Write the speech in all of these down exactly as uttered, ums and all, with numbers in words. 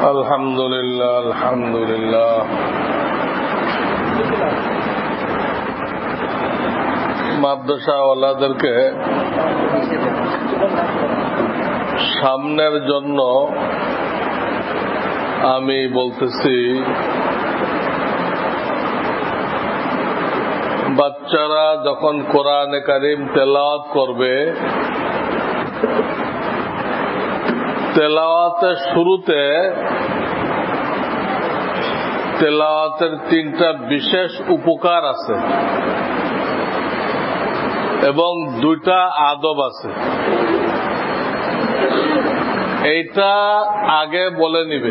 আলহামদুলিল্লাহ আলহামদুলিল্লাহ মাদ্রাসাওয়ালাদেরকে সামনের জন্য আমি বলতেছি, বাচ্চারা যখন কোরআনে কারীম তেলাওয়াত করবে, তেলাওয়াতের শুরুতে তেলাওয়াতের তিনটা বিশেষ উপকার আছে এবং দুইটা আদব আছে। এইটা আগে বলে নিবে।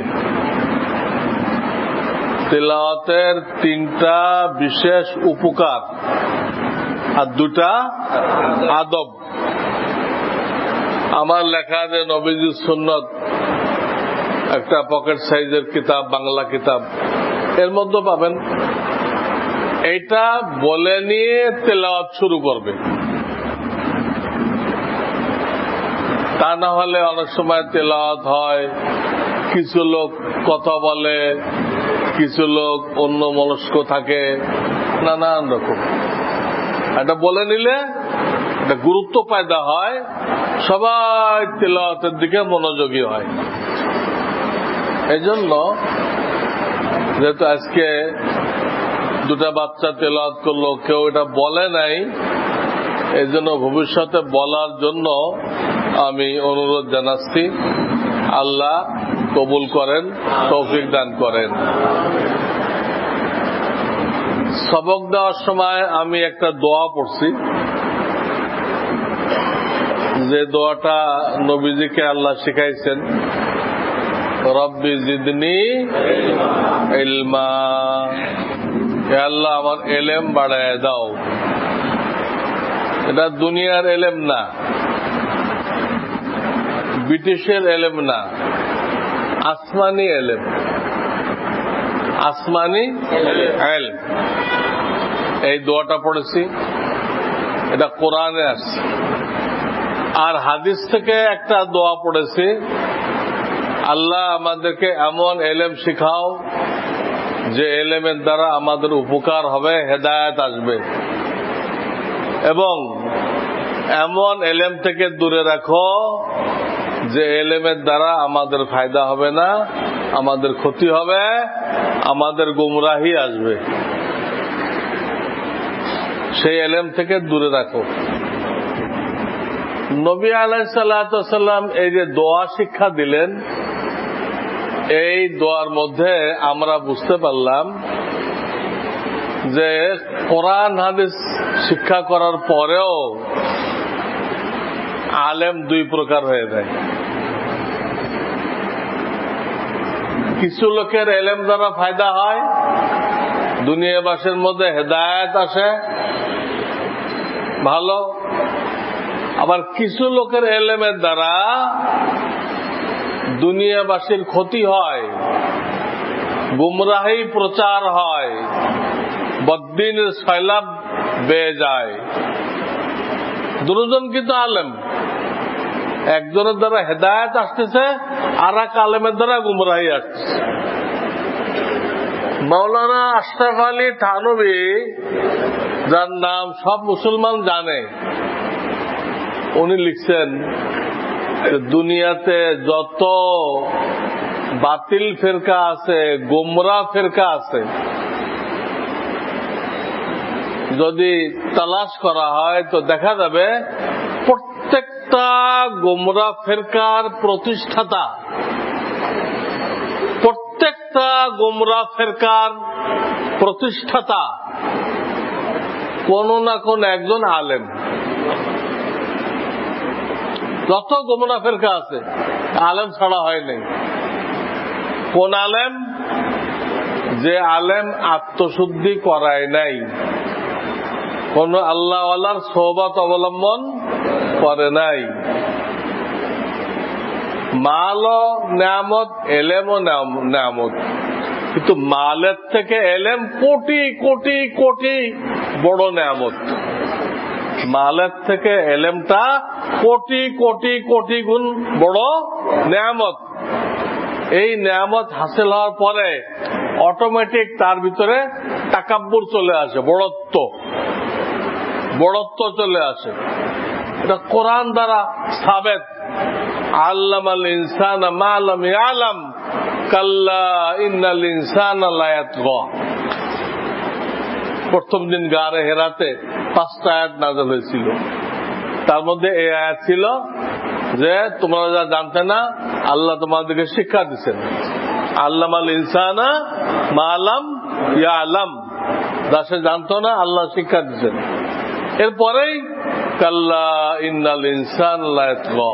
তেলাওয়াতের তিনটা বিশেষ উপকার আর দুটা আদব। আমার লেখা যে নবীজির সুন্নত, একটা পকেট সাইজের কিতাব, বাংলা কিতাব, এর মধ্যে পাবেন। এইটা বলে নিয়ে তেলাওয়াত শুরু করবে। তা না হলে অনেক সময় তেলাওয়াত হয়, কিছু লোক কথা বলে, কিছু লোক অন্য মনস্ক থাকে, নানান রকম। এটা বলে নিলে একটা গুরুত্ব পয়দা হয়, সবাই তেলাওয়াতের দিকে মনোযোগী হয়। এই জন্য যেহেতু আজকে দুটা বাচ্চা তেলাওয়াত করলো, কেউ এটা বলে নাই, এই জন্য ভবিষ্যতে বলার জন্য আমি অনুরোধ জানাচ্ছি। আল্লাহ কবুল করেন, তৌফিক দান করেন। সবক দেওয়ার সময় আমি একটা দোয়া পড়ছি, যে দোয়াটা নবীজিকে আল্লাহ শিখাইছেন, রব্বি জিদনি ইলমা, হে আল্লাহ আমার এলেম বাড়ায় দাও। এটা দুনিয়ার এলেম না, ব্রিটিশের এলেম না, আসমানি এলেম। আসমানি এলেম। এই দোয়াটা পড়েছি, এটা কোরআনে আসছে। আর হাদিস থেকে একটা দোয়া পড়েছি, আল্লাহ আমাদেরকে এমন এলেম শিখাও যে এলেমের দ্বারা আমাদের উপকার হবে, হেদায়েত আসবে, এবং এমন এলেম থেকে দূরে রাখো যে এলেমের দ্বারা আমাদের ফায়দা হবে না, আমাদের ক্ষতি হবে, আমাদের গুমরাহি আসবে। সেই এলেম থেকে দূরে রাখো। নবী আলাইহিস সালাতু ওয়াস সালাম এই যে দোয়া শিক্ষা দিলেন, এই দোয়ার মধ্যে আমরা বুঝতে পারলাম যে কোরআন হাদিস শিক্ষা করার পরেও আলেম দুই প্রকার হয়ে যায়। কিছু লোকের এলেম দ্বারা ফায়দা হয়, দুনিয়াবাসীর মধ্যে হেদায়েত আসে, ভালো। আবার কিছু লোকের এলেমের দ্বারা দুনিয়াবাসীর ক্ষতি হয়, গুমরাহি প্রচার হয়, বদ্দিনের সয়লাব বেয়ে যায়। দুজন কিন্তু আলেম, একজনের দ্বারা হেদায়েত আসতেছে, আর এক আলেমের দ্বারা গুমরাহি আসতেছে। মাওলানা আশরাফ আলী থানভী, যার নাম সব মুসলমান জানে, উনি লিখছেন দুনিয়াতে যত বাতিল ফেরকা আছে, গোমরা ফেরকা আছে, যদি তালাশ করা হয় তো দেখা যাবে প্রত্যেকটা গোমরা ফেরকার প্রতিষ্ঠাতা, প্রত্যেকটা গোমরা ফেরকার প্রতিষ্ঠাতা কোন না কোন একজন আলেম। যত গোমরা ফেরকা আছে, আলেম ছাড়া হয় নাই। কোন আলেম? যে আলেম আত্মশুদ্ধি করায় নাই, কোন আল্লাহওয়ালার সোহবত অবলম্বন করে নাই। মাল ও নেয়ামত, এলেম ও নেয়ামত, কিন্তু মালের থেকে এলেম কোটি কোটি কোটি বড় নেয়ামত। মালের থেকে এলেমটা কোটি কোটি কোটি গুণ বড় নেয়ামত। এই নেয়ামত হাসিল হওয়ার পরে অটোমেটিক তার ভিতরে তাকাব্বুর চলে আসে, বড়ত্ব বড়ত্ব চলে আসে। এটা কোরআন দ্বারা সাবেত। আল্লামাল ইনসানা মা লাম ইয়ালাম কাল্লা ইন্নাল ইনসানা লা ইয়াতগা। প্রথম দিন গারে হেরাতে পাঁচটা আয়াত নাযিল হয়েছিল। তার মধ্যে এই আয়াত ছিল যে তোমরা যা জানতে না আল্লাহ তোমাদেরকে শিক্ষা দিচ্ছেন। আল্লামাল ইনসানা মা লাম ইয়ালাম, যা সে জানতো না আল্লাহ শিক্ষা দিচ্ছেন। এরপরেই কাল্লা ইন্নাল ইনসানা লা ইয়াতগা।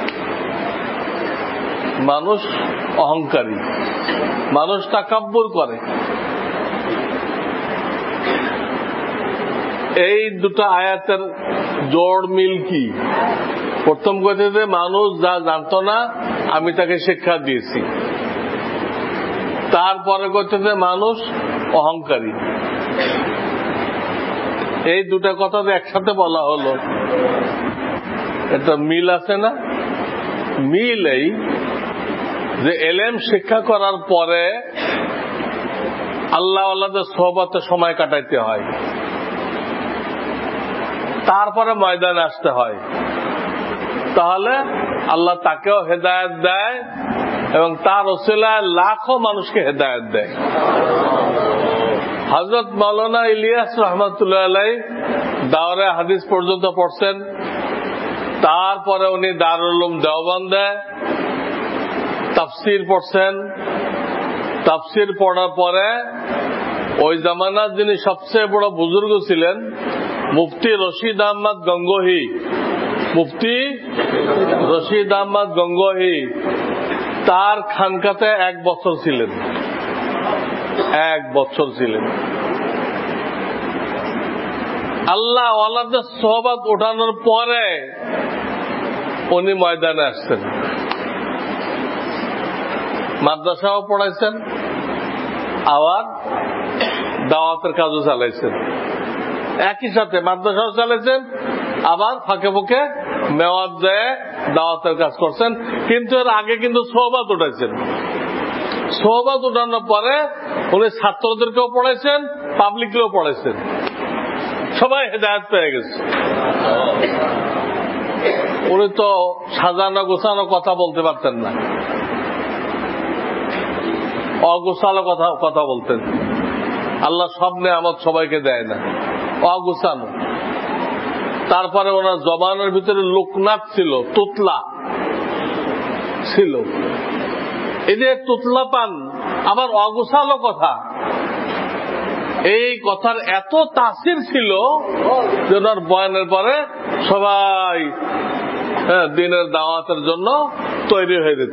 মানুষ অহংকারী, মানুষ তাকাব্বুর করে। এই দুটো আয়াতের জোড় মিল কি? প্রথম কথা যে মানুষ যা জানতো না আমি তাকে শিক্ষা দিয়েছি। তারপরে কথা যে মানুষ অহংকারী। এই দুটা কথা একসাথে বলা হলো, এটা মিল আছে না? মিল এই যে এলেম শিক্ষা করার পরে আল্লাহ আল্লাহদের সোহবতে সময় কাটাইতে হয়, তারপরে ময়দানে আসতে হয়। তাহলে আল্লাহ তাকেও হেদায়েত দেয় এবং তার ওসিলায় লাখো মানুষকে হেদায়েত দেয়। হযরত মাওলানা ইলিয়াস রহমাতুল্লাহ আলাইহি দাওরে হাদিস পর্যন্ত পড়ছেন, তারপরে উনি দারুল উলুম দেওবন্দে তাফসির পড়ছেন। তাফসির পড়ার পরে ওই জামানার যিনি সবচেয়ে বড় বুজুর্গ ছিলেন মুফতি রশিদ আহমদ গঙ্গোহী, মুফতি রশিদ আহমদ গঙ্গোহী তার খানকাতে এক বছর ছিলেন, এক বছর ছিলেন। আল্লাহ ওয়ালাদের সোহবত ওঠানোর পরে উনি ময়দানে আসছেন। মাদ্রাসাও পড়াইছেন, আবার দাওয়াতের কাজও চালাইছেন। একই সাথে মাদ্রাসাও চালাইছেন, আবার ফাঁকে ফাঁকে মেওয়াত দেয় দাওয়াতের কাজ করছেন। কিন্তু এর আগে কিন্তু সোহবত উঠাইছেন। সোহবত উঠানোর পরে উনি ছাত্রদেরকেও পড়াইছেন, পাবলিককেও পড়াইছেন, সবাই হেদায়েত পেয়ে গেছে। উনি তো সাজানো গোছানো কথা বলতে পারতেন না, অগোছালো কথা কথা বলতেন। আল্লাহ সব নেয়ামত সবাইকে দেয় না, অগোছানো। তারপরে ওনার জবানের ভিতরে লোকনাথ ছিল, তুতলা ছিল। এই যে তুতলা পান আবার অগোছালো কথা, এই কথার এত তাসির ছিল যে ওনার বয়ানের পরে সবাই হ্যাঁ দিনের দাওয়াতের জন্য তৈরি হয়ে যেত।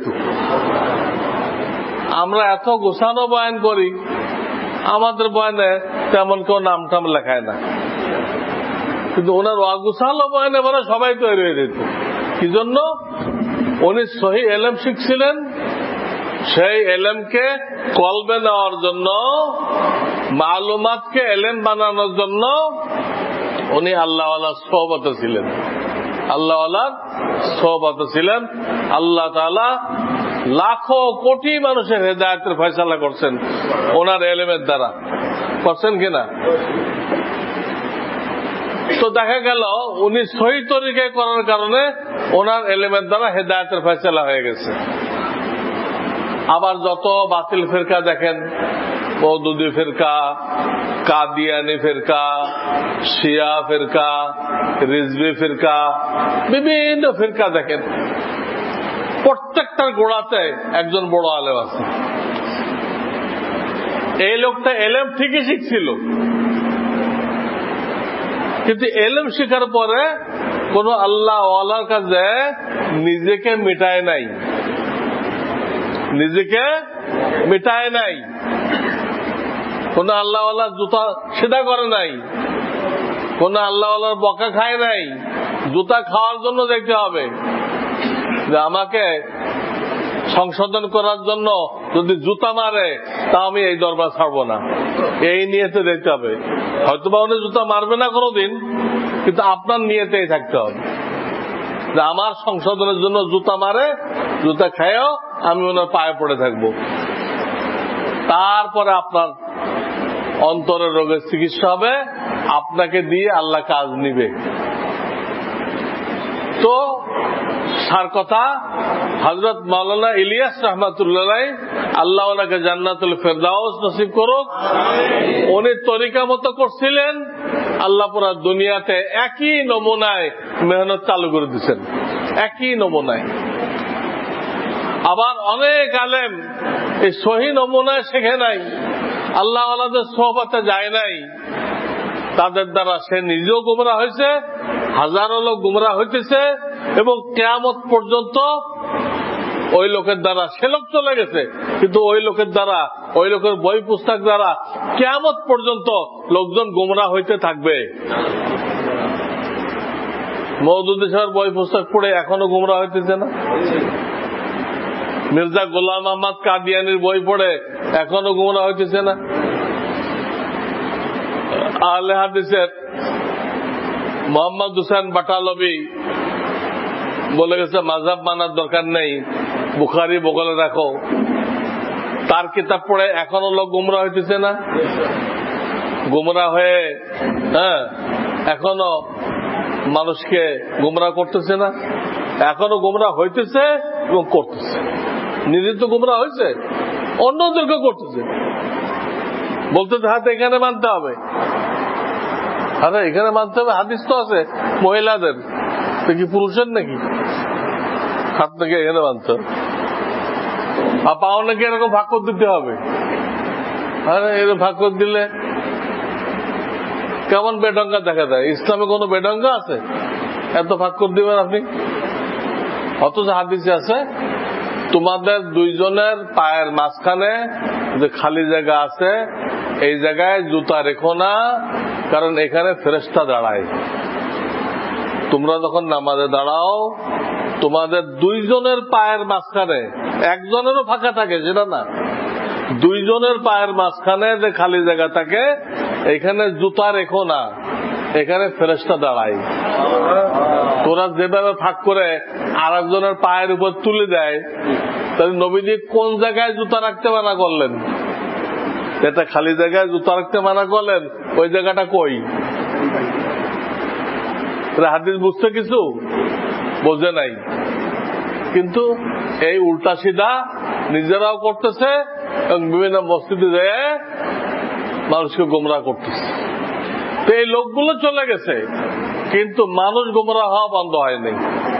আমরা এত গোছানো বয়ান করি, আমাদের বয়ানে তেমন কেউ নাম টাম লেখায় না, কিন্তু ওনার অগোছালো বয়ানে পরে সবাই তৈরি হয়ে যেত। কি জন্য? উনি সহি এলেম শিখছিলেন, সেই এলেমকে কলবে নেওয়ার জন্য, মালুমাতকে এলেম বানানোর জন্য উনি আল্লাহওয়ালার সোহবতে ছিলেন, আল্লাহওয়ালার সোহবতে ছিলেন। আল্লাহ তাআলা লাখো কোটি মানুষের হেদায়েতের ফয়সালা করছেন ওনার এলেমের দ্বারা, করছেন কিনা? তো দেখা গেল উনি সহি তরিকায় করার কারণে ওনার এলেমের দ্বারা হেদায়েতের ফয়সালা হয়ে গেছে। আবার যত বাতিল ফিরকা দেখেন, মওদুদি ফিরকা, কাদিয়ানি ফিরকা, শিয়া ফিরকা, রিজভি ফিরকা, বিভিন্ন ফিরকা দেখেন, প্রত্যেকটার গোড়াতে একজন বড় আলেম আছে। এই লোকটা এলেম ঠিকই শিখছিল, কিন্তু এলেম শেখার পরে কোন আল্লাহ ওয়ালার কাছে নিজেকে মিটায় নাই, নিজেকে মিটায় নাই। কোন আল্লাহ ওয়ালার জুতা সেটা করে নাই, কোন আল্লাহ ওয়ালার বকা খায় নাই। জুতা খাওয়ার জন্য দেখতে হবে যে আমাকে সংশোধন করার জন্য যদি জুতা মারে তা আমি এই দরবার ছাড়বো না, এই নিয়েতে দেখতে হবে। হয়তোবা উনি জুতা মারবে না কোনোদিন, কিন্তু আপনার নিয়েতেই থাকতে হবে যে আমার সংশোধনের জন্য জুতা মারে, জুতা খায়ও আমি ওনার পায়ে পড়ে থাকবো, তারপরে আপনার অন্তরের রোগের চিকিৎসা হবে, আপনাকে দিয়ে আল্লাহ কাজ নিবে। তো সার কথা, হযরত মাওলানা ইলিয়াস রহমাতুল্লাহ আল্লাহ ওনাকে জান্নাতুল ফেরদাউস নসিব করুক, উনি তরিকা মতো করছিলেন, আল্লাহ পুরা দুনিয়াতে একই নমুনায় মেহনত চালু করে দিচ্ছেন, একই নমুনায়। আবার অনেক আলেম এই সহি নমুনায় শেখে নাই, আল্লাহ ওয়ালাদের সোহবতে যায় নাই, তাদের দ্বারা সে নিজেও গুমরা হয়েছে, হাজারো লোক গুমরা হইতেছে, এবং কিয়ামত পর্যন্ত ওই লোকের দ্বারা সে লোক চলে গেছে, কিন্তু ওই লোকের দ্বারা, ওই লোকের বই পুস্তক দ্বারা কিয়ামত পর্যন্ত লোকজন গুমরা হইতে থাকবে। মওদুদী সাহেবের বই পুস্তক পড়ে এখনো গুমরা হইতেছে না? মির্জা গোলাম আহমদ কাদিয়ানির বই পড়ে এখনো গুমরা হইতেছে না? আহলে হাদিসের মোহাম্মদ হুসেন বাটালবি বলে গেছে মাযহাব মানার দরকার নেই, বুখারী বগলে রাখো, তার কিতাব পড়ে এখনো লোক গুমরা হইতেছে না? গুমরা হয়ে হ্যাঁ এখনো মানুষকে গুমরা করতেছে না? এখনো গুমরা হইতেছে এবং করতেছে। নিজে তো গুমরা হয়েছে, অন্যদেরকে করতেছে। বলতে হাত এখানে মানতে হবে, আরে এখানে মানতে হবে, হাদিস তো আছে মহিলাদের, তো কি পুরুষের নাকি? হাত নাকি এখানে মানতে হবে, আর পাও নাকি এরকম ভাগ করে দিতে হবে? আরে এরকম ভাগ করে দিলে কেমন বেঢঙ্গা দেখা যায়। ইসলামে কোন বেঢঙ্গা আছে এত ভাগ করে দিবেন আপনি? অথচ হাদিসে আছে তোমাদের দুইজনের পায়ের মাঝখানে যে খালি জায়গা আছে এই জায়গায় জুতা রেখো না, কারণ এখানে ফেরেশতা দাঁড়ায়। তোমরা যখন নামাজে দাঁড়াও তোমাদের দুইজনের পায়ের মাঝখানে, একজনেরও ফাঁকা থাকে সেটা না, দুইজনের পায়ের মাঝখানে যে খালি জায়গা থাকে এখানে জুতা রেখো না, এখানে ফেরেশতা দাঁড়ায়। তোরা যেভাবে ফাঁক করে আর একজনের পায়ের উপর তুলে দেয়, তাহলে নবীজি কোন জায়গায় জুতা রাখতে মানা করলেন? এটা খালি জায়গায় জুতা রাখতে মানা করলেন, ওই জায়গাটা কই? হাদিস বুঝতে কিছু বোঝে নাই, কিন্তু এই উল্টা সিধা নিজেরাও করতেছে এবং বিভিন্ন মসজিদে যেয়ে মানুষকে গোমরা করতেছে। তো এই লোকগুলো চলে গেছে, কিন্তু মানুষ গোমরা হওয়া বন্ধ হয়নি।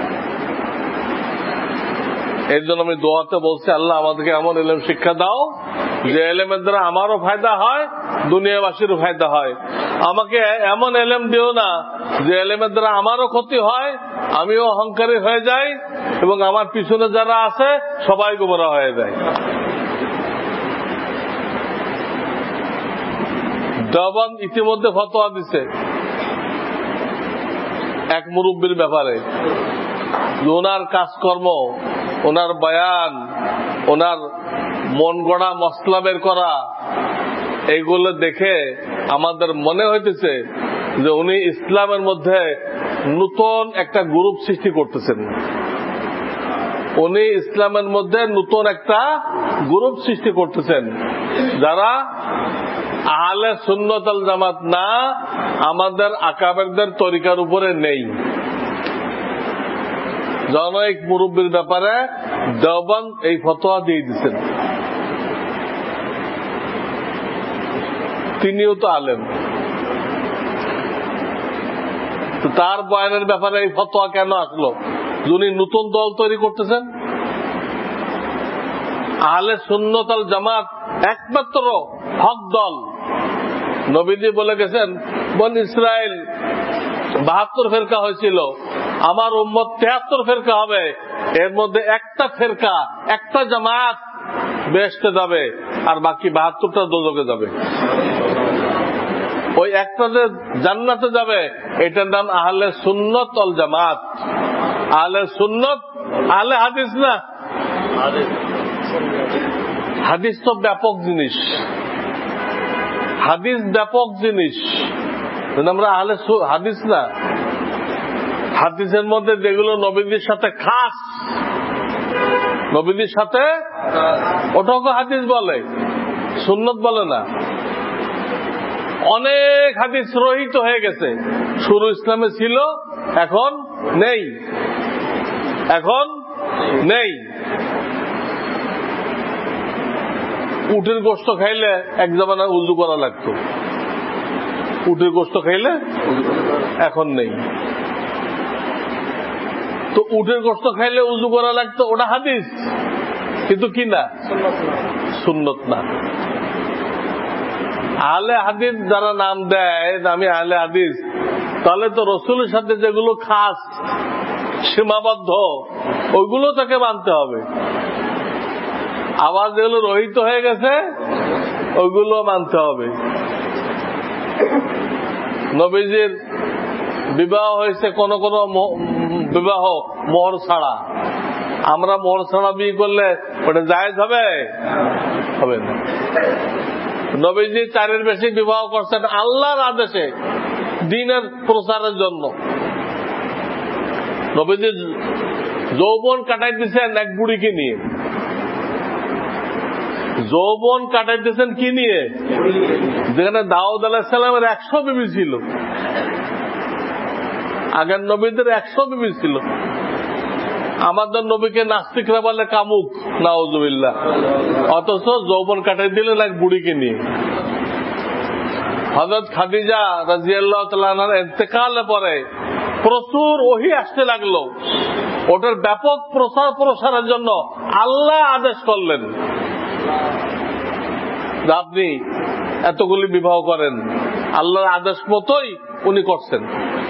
এর জন্য আমি দোয়াতে বলছি, আল্লাহ আমাদেরকে এমন ইলম শিক্ষা দাও যে ইলমের দ্বারা আমারও ফায়দা হয়, দুনিয়াবাসীরও ফায়দা হয়। আমাকে এমন ইলম দিও না যে ইলমের দ্বারা আমারও ক্ষতি হয়, আমিও অহংকারী হয়ে যাই এবং আমার পিছনে যারা আছে সবাই গোমরা হয়ে যায়। দেওবন্দ ইতিমধ্যে ফতোয়া দিছে এক মুরব্বীর ব্যাপারে, ওনার কাজকর্ম, ওনার বয়ান, ওনার মন গড়া মসলা বের করা, এইগুলো দেখে আমাদের মনে হইতেছে যে উনি ইসলামের মধ্যে নতুন একটা গ্রুপ সৃষ্টি করতেছেন। উনি ইসলামের মধ্যে নতুন একটা গ্রুপ সৃষ্টি করতেছেন যারা আহলে সুন্নাত ওয়াল জামাত না, আমাদের আকাবেরদের তরিকার উপরে নেই। জনৈক মুরব্বীর ব্যাপারে দেওবন্দ এই ফতোয়া দিয়ে দিচ্ছেন। তিনিও তো আলেম, তো তার বয়ানের ব্যাপারে এই ফতোয়া কেন আসলো? যিনি নতুন দল তৈরি করতেছেন, আহলে সুন্নাত ওয়াল জামাত একমাত্র হক দল। নবীজি বলে গেছেন বনি ইসরাইল বাহাত্তর ফেরকা হয়েছিল, আমার উম্মত তেহাত্তর ফেরকা হবে, এর মধ্যে একটা ফেরকা, একটা জামাত বেহেশতে যাবে আর বাকি বাহাত্তরটা দোজখে যাবে। ওই একটা যে জান্নাতে যাবে এটার নাম আহলে সুন্নাত ওয়াল জামাত। আহলে সুন্নাত, আহলে হাদিস না। হাদিস তো ব্যাপক জিনিস, হাদিস ব্যাপক জিনিস। আমরা আহলে হাদিস না, হাদিসের মধ্যে যেগুলো নবীজির সাথে খাস নবীদের সাথে ওটাকে হাদিস বলে, সুন্নত বলে না। অনেক হাদিস রহিত হয়ে গেছে, শুরু ইসলামে ছিল, এখন নেই, এখন নেই। উটের গোশত খাইলে এক জামানায় উজু করা লাগতো, উটের গোশত খাইলে এখন নেই। তো উটের গোশত খাইলে উজু করা লাগতো, ওটা হাদিস, কিন্তু কি না, সুন্নত না। আহলে হাদিস যারা নাম দেয় আমি আহলে হাদিস, তাহলে তো রসুলের সাথে যেগুলো খাস সীমাবদ্ধ ওইগুলো তাকে মানতে হবে, আবার যেগুলো রহিত হয়ে গেছে ওইগুলো মানতে হবে। নবীজির বিবাহ হয়েছে কোন কোন বিবাহ মোহর ছাড়া, আমরা মোহর ছাড়া বিয়ে করলে ওটা জায়েজ হবে? হবে না। নবীজি চারের বেশি বিবাহ করছেন আল্লাহর আদেশে, দ্বীনের প্রচারের জন্য। নবীজি যৌবন কাটাই দিচ্ছেন এক বুড়িকে নিয়ে, যৌবন কাটাই দিচ্ছেন কি নিয়ে? যেখানে দাউদ আলাইহিস সালামের একশো বিবি ছিল, আগের নবীদের একশো বিবি ছিল। আমাদের নবীকে নাস্তিকরা বলে কামুক, নাউজুবিল্লাহ, অথচ যৌবন কাটাই দিলেন এক বুড়িকে নিয়ে। হযরত খাদিজা রাদিয়াল্লাহু তাআলা আনহার ইন্তেকালের পরে প্রচুর ওহী আসতে লাগলো, ওটার ব্যাপক প্রচার প্রসারের জন্য আল্লাহ আদেশ করলেন আপনি এতগুলি বিবাহ করেন। আল্লাহর আদেশ মতোই উনি করছেন,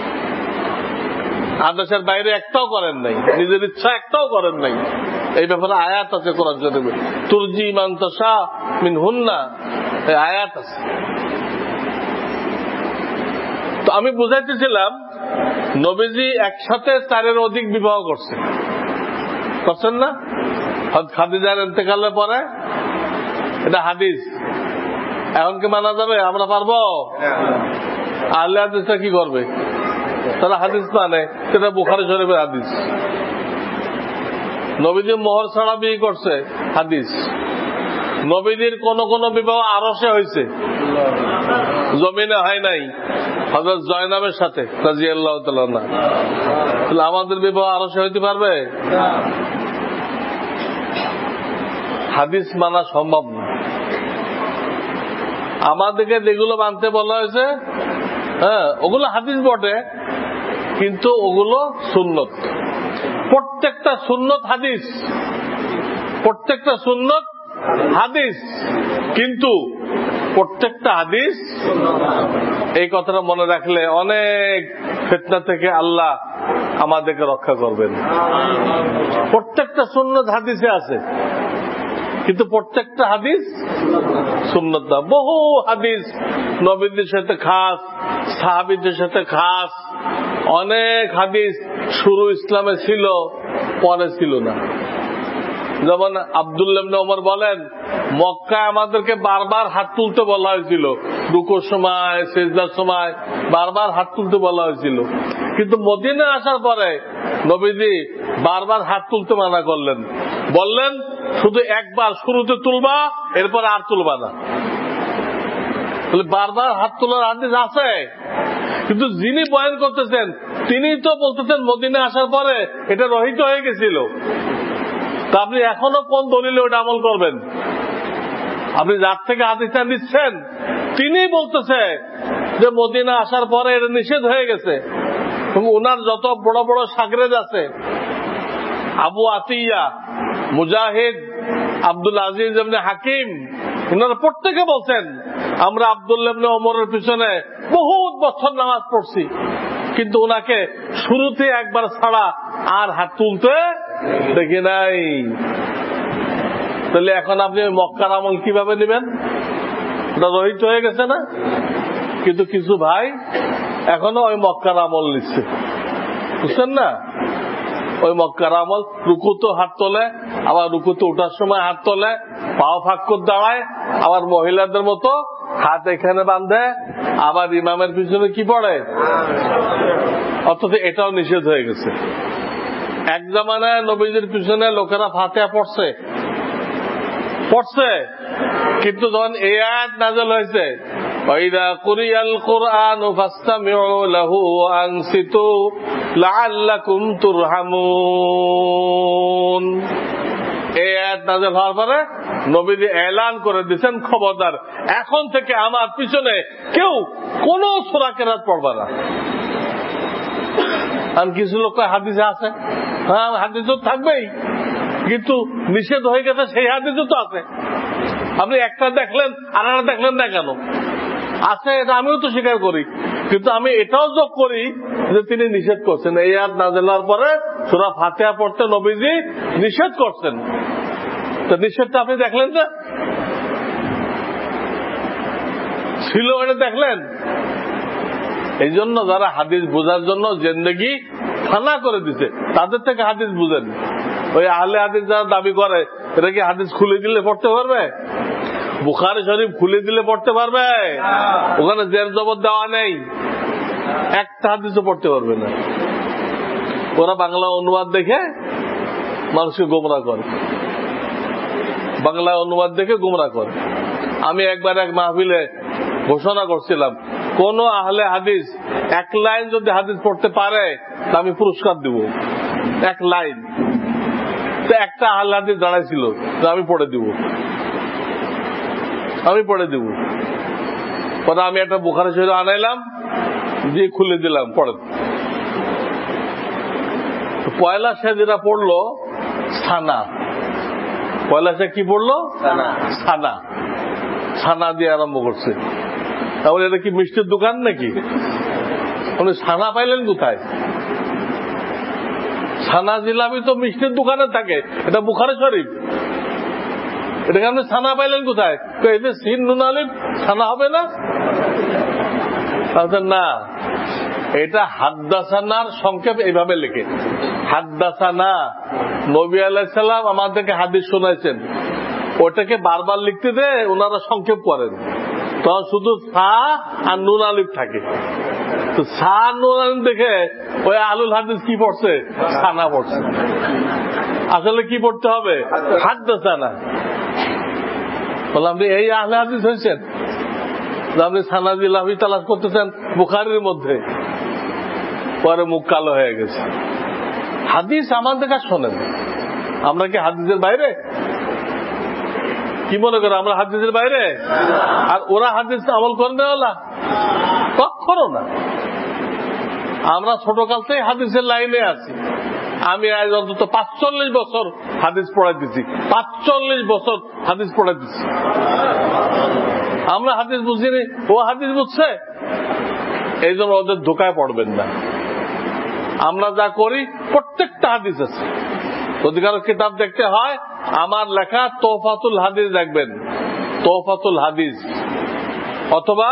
আদেশের বাইরে একটাও করেন নাই, নিজের ইচ্ছা একটাও করেন নাই। এই ব্যাপারে আয়াত আছে কোরআন শরীফে, তুরজি মান তাশা মিনহুন্না, এই আয়াত আছে। তো আমি বুঝাইতেছিলাম নবীজি একসাথে চারের অধিক বিবাহ করছে, করছেন না? খাদিজার ইন্তেকালের পরে, এটা হাদিস। এখন কি মানা যাবে? আমরা পারবো? আহলে হাদিসরা কি করবে? তারা হাদিস মানে, সেটা বুখারী শরীফের হাদিস। নবীজি মোহর ছাড়া বিয়ে করছে, হাদিস। নবীজির কোন কোন বিবাহ আরশে হয়েছে, জমিনে হয় নাই। হযরত জয়নাবের সাথে রাদিয়াল্লাহু তাআলা আনহা। তাহলে আমাদের বিবাহ আরশে হইতে পারবে? হাদিস মানা সম্ভব না। আমাদেরকে যেগুলো মানতে বলা হয়েছে, হ্যাঁ, ওগুলো হাদিস বটে, কিন্তু ওগুলো সুন্নত। প্রত্যেকটা সুন্নত হাদিস, প্রত্যেকটা সুন্নত হাদিস, কিন্তু প্রত্যেকটা হাদিস, এই কথাটা মনে রাখলে অনেক ফিতনা থেকে আল্লাহ আমাদেরকে রক্ষা করবেন। প্রত্যেকটা সুন্নত হাদিসে আছে, কিন্তু প্রত্যেকটা হাদিস সুন্নত না। বহু হাদিস নবীদের সাথে খাস, সাহাবীদের সাথে খাস, অনেক হাদিস শুরু ইসলামে ছিল, পরে ছিল না। যেমন আব্দুল্লাহ ইবনে ওমর বলেন, মক্কায় আমাদেরকে বারবার হাত তুলতে বলা হয়েছিল, রুকুর সময়, সিজদার সময় বারবার হাত তুলতে বলা হয়েছিল, কিন্তু মদিনা আসার পরে নবীজি বারবার হাত তুলতে মানা করলেন, বললেন শুধু একবার শুরুতে তুলবা, এরপর আর তুলবা না। বারবার হাত তোলার হাদিস আছে, কিন্তু যিনি বয়ান করতেছেন তিনি তো বলতেছেন মদিনা আসার পরে এটা রহিত হয়ে গেছিল। তা আপনি এখনো কোন দলিলে ওটা আমল করবেন? আপনি যার থেকে হাদিসটা নিচ্ছেন তিনি বলতেছে যে মদিনা আসার পরে এটা নিষেধ হয়ে গেছে। ওনার যত বড় বড় শাগরেদ আছে, আবু আতিয়া, মুজাহিদ, আব্দুল আজিজ ইবনে হাকিম, ওনারা প্রত্যেকে বলছেন আমরা আব্দুল্লাহ ইবনে ওমরের পিছনে বহুত বছর নামাজ পড়ছি, কিন্তু ওনাকে শুরুতে একবার ছাড়া আর হাত তুলতে দেখি নাই। তাহলে এখন আপনি মক্কার আমল কিভাবে নেবেন? ওটা রহিত হয়ে গেছে না? কিন্তু কিছু ভাই এখনো ওই মক্কার আমল নিচ্ছে, বুঝছেন না? ওই মক্কার আমল, রুকুতে হাত তোলে, আবার রুকুতে ওঠার সময় হাত তোলে, পাও ফাঁক করে দাঁড়ায়, আবার মহিলাদের মতো হাত এখানে বাঁধে, আবার ইমামের পিছনে কি পড়ে, অথচ এটাও নিষেধ হয়ে গেছে। এক জামানায় নবীজির পিছনে লোকেরা ফাতিহা পড়ছে পড়ছে কিন্তু যখন এই আয়াত নাযিল হয়েছে, ওয়াইদা কুরিয়াল কুরআনু ফাসতামিউ লাহু ওয়া আনসিতু লাআল্লাকুম তুরহামুন, এই আয়াত নাযিল হওয়ার পরে নবীজি এলান করে দিয়েছেন, খবরদার এখন থেকে আমার পিছনে কেউ কোন সূরা কেরাত পড়বে না। আর কিছু লোক হাদিসে আছে, হ্যাঁ হাদিস তো থাকবেই, কিন্তু নিষেধ হয়ে গেছে সেই হাদিসও তো আছে। আপনি একটা দেখলেন আর একটা দেখলেন না কেন? আছে, এটা আমিও তো স্বীকার করি, কিন্তু আমি এটাও যোগ করি যে তিনি নিষেধ করছেন। এই আয়াত নাযিল হওয়ার পরে সূরা ফাতিহা পড়তে নবীজি নিষেধ করছেন, তো নিষেধটা আপনি দেখলেন না? ছিল এটা দেখলেন? এই জন্য যারা হাদিস বোঝার জন্য জিন্দেগি ফানা করে দিছে তাদের থেকে হাদিস বুঝেন। ওই আহলে হাদিস যারা দাবি করে, এটা কি হাদিস খুলে দিলে পড়তে পারবে? বুখারী শরীফ খুলে দিলে পড়তে পারবে? ওখানে জের জবর দেওয়া নেই, একটা হাদিসও পড়তে পারবে না। ওরা বাংলা অনুবাদ দেখে মানুষকে গোমরা করে, বাংলা অনুবাদ দেখে গোমরা করে। আমি একবার এক মাহফিলে ঘোষণা করছিলাম, কোন আহলে হাদিস এক লাইন যদি হাদিস পড়তে পারে তা আমি পুরস্কার দিব, এক লাইন। তো একটা আহলে হাদিস দাঁড়াইছিল, আমি পড়ে দিব, আমি পড়ে দিব। পরে আমি একটা বুখারী শরীফ আনাইলাম, দিয়ে খুলে দিলাম, পড়ে। পয়লা সে যেটা পড়লো সানা, পয়লা সে কি পড়লো? সানা, সানা দিয়ে আরম্ভ করছে। তাহলে এটা কি মিষ্টির দোকান নাকি? উনি ছানা পাইলেন কোথায়? ছানা জিলাপি তো মিষ্টির দোকানে থাকে, এটা বুখারী শরীফ, এটাকে আপনি ছানা পাইলেন কোথায়? এতে সিন নুন আলিফ ছানা হবে না? না, এটা হাদ্দাসানার সংক্ষেপ এইভাবে লেখে, হাদ্দাসানা। নবী আলাইহিস সালাম আমাদেরকে হাদিস শোনাইছেন, ওটাকে বারবার লিখতে দে ওনারা সংক্ষেপ করেন, তখন শুধু সা আর নুন আলিফ থাকে। তো সা নুন আলিফ দেখে ওই আলুল হাদিস কি পড়ছে? ছানা পড়ছে। আসলে কি পড়তে হবে? হাদ্দাসানা। বললাম আপনি এই আহলে হাদিস হয়েছেন, আপনি ছানা জিলাপি তালাশ করতেছেন বুখারীর মধ্যে? পরে মুখ কালো হয়ে গেছে। হাদিস আমাদের কাছে শোনেন, আমরা কি হাদিসের বাইরে? কি মনে করে আমরা হাদিসের বাইরে? আর ওরা হাদিস আমল করবে ওলা? কখনো না। আমরা ছোটকাল থেকে হাদিসের লাইনে আছি। আমি আজ অন্তত পাঁচচল্লিশ বছর হাদিস পড়াই দিচ্ছি, পাঁচচল্লিশ বছর হাদিস পড়াই দিচ্ছি। আমরা হাদিস বুঝিনি, ও হাদিস বুঝছে। এই জন্য ওদের ধোকায় পড়বেন না। আমরা যা করি প্রত্যেকটা হাদিস আছে। যদি কারো কিতাব দেখতে হয়, আমার লেখা তোহফাতুল হাদিস দেখবেন, তোহফাতুল হাদিস, অথবা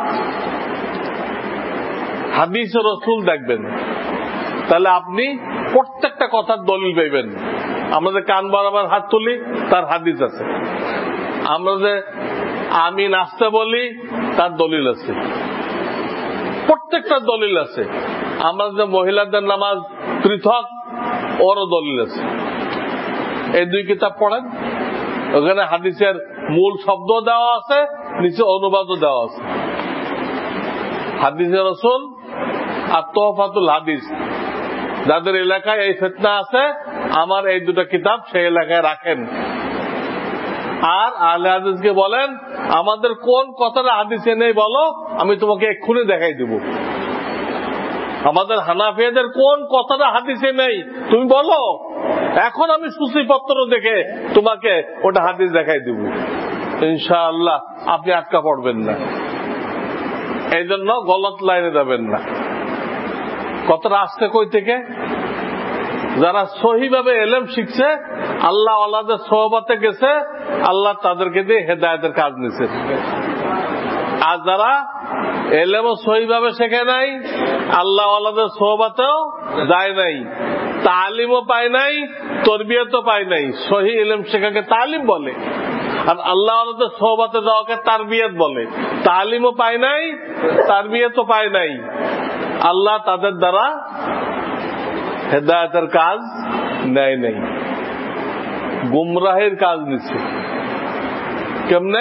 হাদিস রাসূল দেখবেন, তাহলে আপনি প্রত্যেকটা কথার দলিল পাইবেন। আমরা যে কান বরাবর হাত তুলি তার হাদিস আছে, আমরা যে আমি নাস্তা বলি তার দলিল আছে, প্রত্যেকটা দলিল আছে। আমরা যে মহিলাদের নামাজ পৃথক, ওরও দলিল আছে। এই দুই কিতাব পড়েন, ওখানে হাদিসের মূল শব্দ দেওয়া আছে, নিচে অনুবাদও দেওয়া আছে। হাদিসের রাসূল আর তোহফাতুল হাদিস। যাদের এলাকায় এই ফিতনা আছে, আমার এই দুটো কিতাব সেই এলাকায় রাখেন। আর আহলে হাদিসকে বলেন, আমাদের কোন কথাটা হাদিসে নেই বলো, আমি তোমাকে এক্ষুনি দেখাই দেব। আমাদের হানাফিয়াদের কোন কথাটা হাদিসে নেই তুমি বলো, এখন আমি সূচিপত্র দেখে তোমাকে ওটা হাদিস দেখাই দেব। ইনশাআল্লাহ আপনি আটকা পড়বেন না। এই জন্য গলত লাইনে যাবেন না। কথাটা আসছে কই থেকে? যারা সহিভাবে এলেম শিখছে, আল্লাহ আল্লাহদের সোহবতে গেছে, আল্লাহ তাদেরকে দিয়ে হেদায়েতের কাজ নিছে। আর যারা এলেমও সহিভাবে শেখে নাই, আল্লাহ আল্লাহদের সোহবতেও যায় নাই, তালিমও পায় নাই, তরবিয়তও পায় নাই। সহি এলেম শেখাকে তালিম বলে, আর আল্লাহ আল্লাহদের সোহবতে যাওয়াকে তারবিয়ত বলে। তালিমও পায় নাই, তারবিয়তও পায় নাই, আল্লাহ তাদের দ্বারা হেদায়েতের কাজ নেয় নেই, গুমরাহের কাজ নিচ্ছে। কেমনে?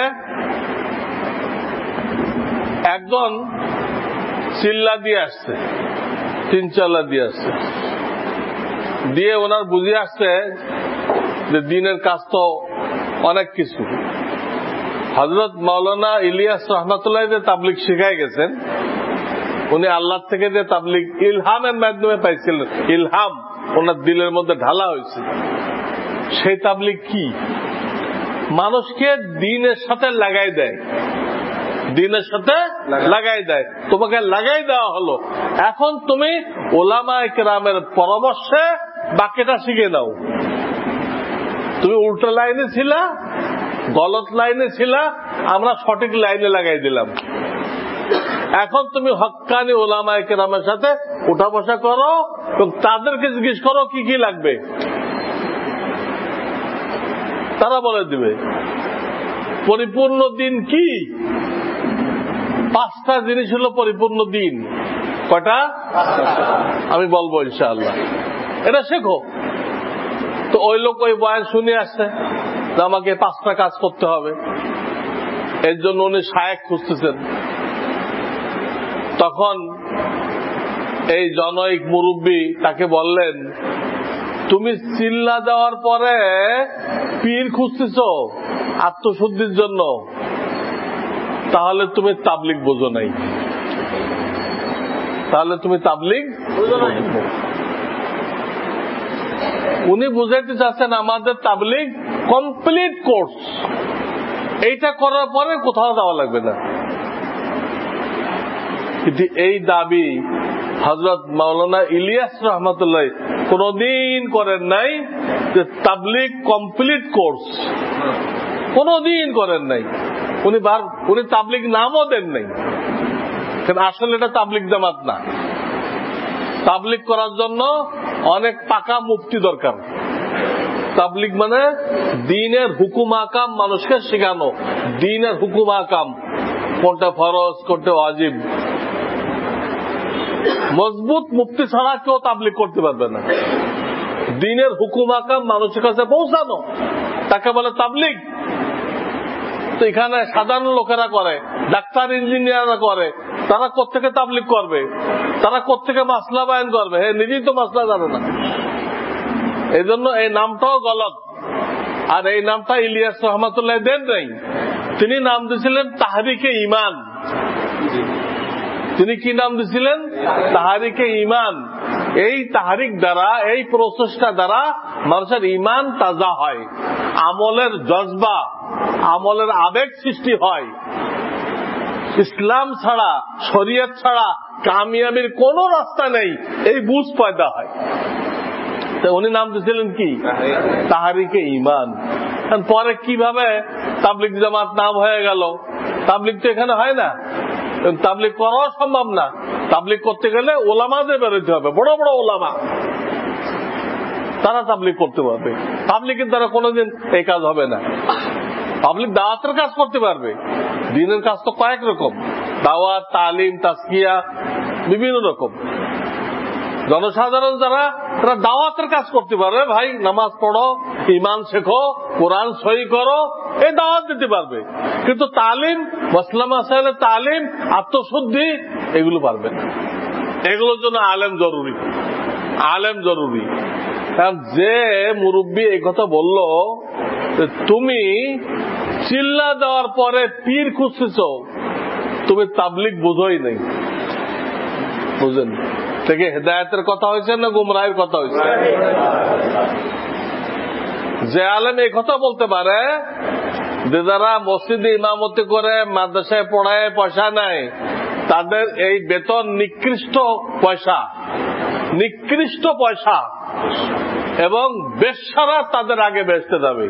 একজন চিল্লা দিয়ে আসছে, তিন চাল্লা দিয়ে আসছে, দিয়ে ওনার বুঝে আসছে যে দিনের কাজ তো অনেক কিছু। হযরত মাওলানা ইলিয়াস রহমাতুল্লাহ যে তাবলিগ শিখাই গেছেন, উনি আল্লাহ থেকে যে তাবলিগ ইলহামের মাধ্যমে পাইছিলেন, ইলহাম ওনার দিলের মধ্যে ঢালা হয়েছে, সেই তাবলিগ কি? মানুষকে দিনের সাথে লাগাই দেয়, দিনের সাথে লাগাই দেয়। তোমাকে লাগাই দেওয়া হলো, এখন তুমি উলামায়ে কেরামের পরামর্শে বাকিটা শিখে নাও। তুমি উল্টো লাইনে ছিলা, গলত লাইনে ছিলা, আমরা সঠিক লাইনে লাগাই দিলাম। এখন তুমি হক্কানি উলামায়ে কেরামের সাথে উঠা বসা করো এবং তাদেরকে জিজ্ঞেস করো কি কি লাগবে, তারা বলে দিবে। পরিপূর্ণ দিন কি? পাঁচটা জিনিস হলো পরিপূর্ণ দিন। কয়টা? আমি বলবো ইনশাআল্লাহ, এটা শেখো। তো ওই লোক ওই বয়ান শুনে আসছে যে আমাকে পাঁচটা কাজ করতে হবে, এর জন্য উনি শায়েখ খুঁজতেছেন। তখন এই জনৈক মুরব্বী তাকে বললেন, তুমি চিল্লা দেওয়ার পরে পীর খুঁজতেছ আত্মশুদ্ধির জন্য, তাহলে তুমি তাবলিগ বোঝো নাই, তাহলে তুমি তাবলিগ বোঝো নাই। উনি বুঝাইতে চাচ্ছেন আমাদের তাবলিগ কমপ্লিট কোর্স, এইটা করার পরে কোথাও যাওয়া লাগবে না। কিন্তু এই দাবি হযরত মাওলানা ইলিয়াস রহমাতুল্লাহ কোনদিন করেন নাই যে তাবলিগ কমপ্লিট কোর্স, কোনদিন করেন নাই। উনি বার উনি তাবলিগ নামও দেন নাই, কারণ আসলে এটা তাবলিগ জামাত না। তাবলিগ করার জন্য অনেক পাকা মুফতি দরকার। তাবলিগ মানে দ্বীনের হুকুম আকাম মানুষকে শেখানো, দ্বীনের হুকুম আকাম, কোনটা ফরজ কোনটা ওয়াজিব। মজবুত মুফতি ছাড়া কেউ তাবলিগ করতে পারবে না। দ্বীনের হুকুম আকাম মানুষের কাছে পৌঁছানো, তাকে বলে তাবলিগ। তো এখানে সাধারণ লোকেরা করে, ডাক্তার ইঞ্জিনিয়াররা করে, তারা কোত্থেকে তাবলিগ করবে? তারা কোত্থেকে মাসলা বায়ান করবে? হ্যাঁ, নিজেই তো মাসলা জানে না। এই জন্য এই নামটাও গলত। আর এই নামটা ইলিয়াস রহমাতুল্লাহ দেন নাই, তিনি নাম দিয়েছিলেন তাহরিকে ইমান। তিনি কি নাম দিয়েছিলেন? তাহরিকে ইমান। এই তাহরিক দ্বারা, এই প্রচেষ্টা দ্বারা মানুষের ইমান তাজা হয়, আমলের জজবা, আমলের আবেগ সৃষ্টি হয়। ইসলাম ছাড়া, শরীয়ত ছাড়া কামিয়াবির কোন রাস্তা নেই, এই বুঝ পয়দা হয়। উনি নাম দিয়েছিলেন কি? তাহরিকে ইমান। পরে কিভাবে তাবলিগ জামাত নাম হয়ে গেল? তাবলিগ তো এখানে হয় না, তাবলিগ করাও সম্ভব না। তাবলিগ করতে গেলে ওলামাদের বেরোতে হবে, বড় বড় ওলামা, তারা তাবলিগ করতে পারবে। তাবলিগের দ্বারা কোনোদিন এই কাজ হবে না। পাবলিক দাওয়াতের কাজ করতে পারবে, দ্বীনের কাজ তো কয়েক রকম, দাওয়াত, তালিম, তাজকিয়া, বিভিন্ন রকম। জনসাধারণ যারা, তারা দাওয়াতের কাজ করতে পারবে। ভাই নামাজ পড়ো, ইমান শেখো, কোরআন সহি করো, এই দাওয়াত দিতে পারবে। কিন্তু তালিম, মাসলা মাসাইল তালিম, আত্মশুদ্ধি, এগুলো পারবে না। এগুলোর জন্য আলেম জরুরি, আলেম জরুরি। কারণ যে মুরব্বী এই কথা বলল, তুমি চিল্লা দেওয়ার পরে পীর খুঁজতেছ, তুমি তাবলিগ বোঝোই নাই। বুঝেন থেকে হেদায়েতের কথা হয়েছে না গুমরাহের কথা হয়েছে? যে আলেম এই কথা বলতে পারে যে যারা মসজিদে ইমামতি করে, মাদ্রাসায় পড়ায়, পয়সা নেয়, তাদের এই বেতন নিকৃষ্ট পয়সা, নিকৃষ্ট পয়সা, এবং বেশ্যারা তাদের আগে বেচতে যাবে,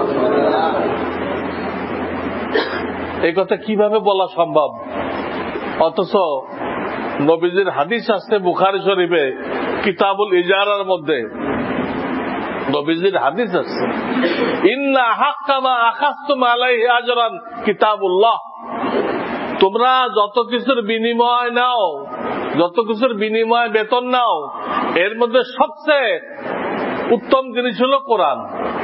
এই কথা কিভাবে বলা সম্ভব? অথচ নবীজির হাদিস আসছে বুখারী শরীফে কিতাবুল ইজারার মধ্যে, নবীজির হাদিস আসছে, ইন্না হাক্কা মা আখাযতুম আলাইহি আজরান কিতাবুল্লাহ। তোমরা যত কিছুর বিনিময় নাও, যত কিছুর বিনিময়ে বেতন নাও, এর মধ্যে সবচেয়ে উত্তম জিনিস হলো কোরআন।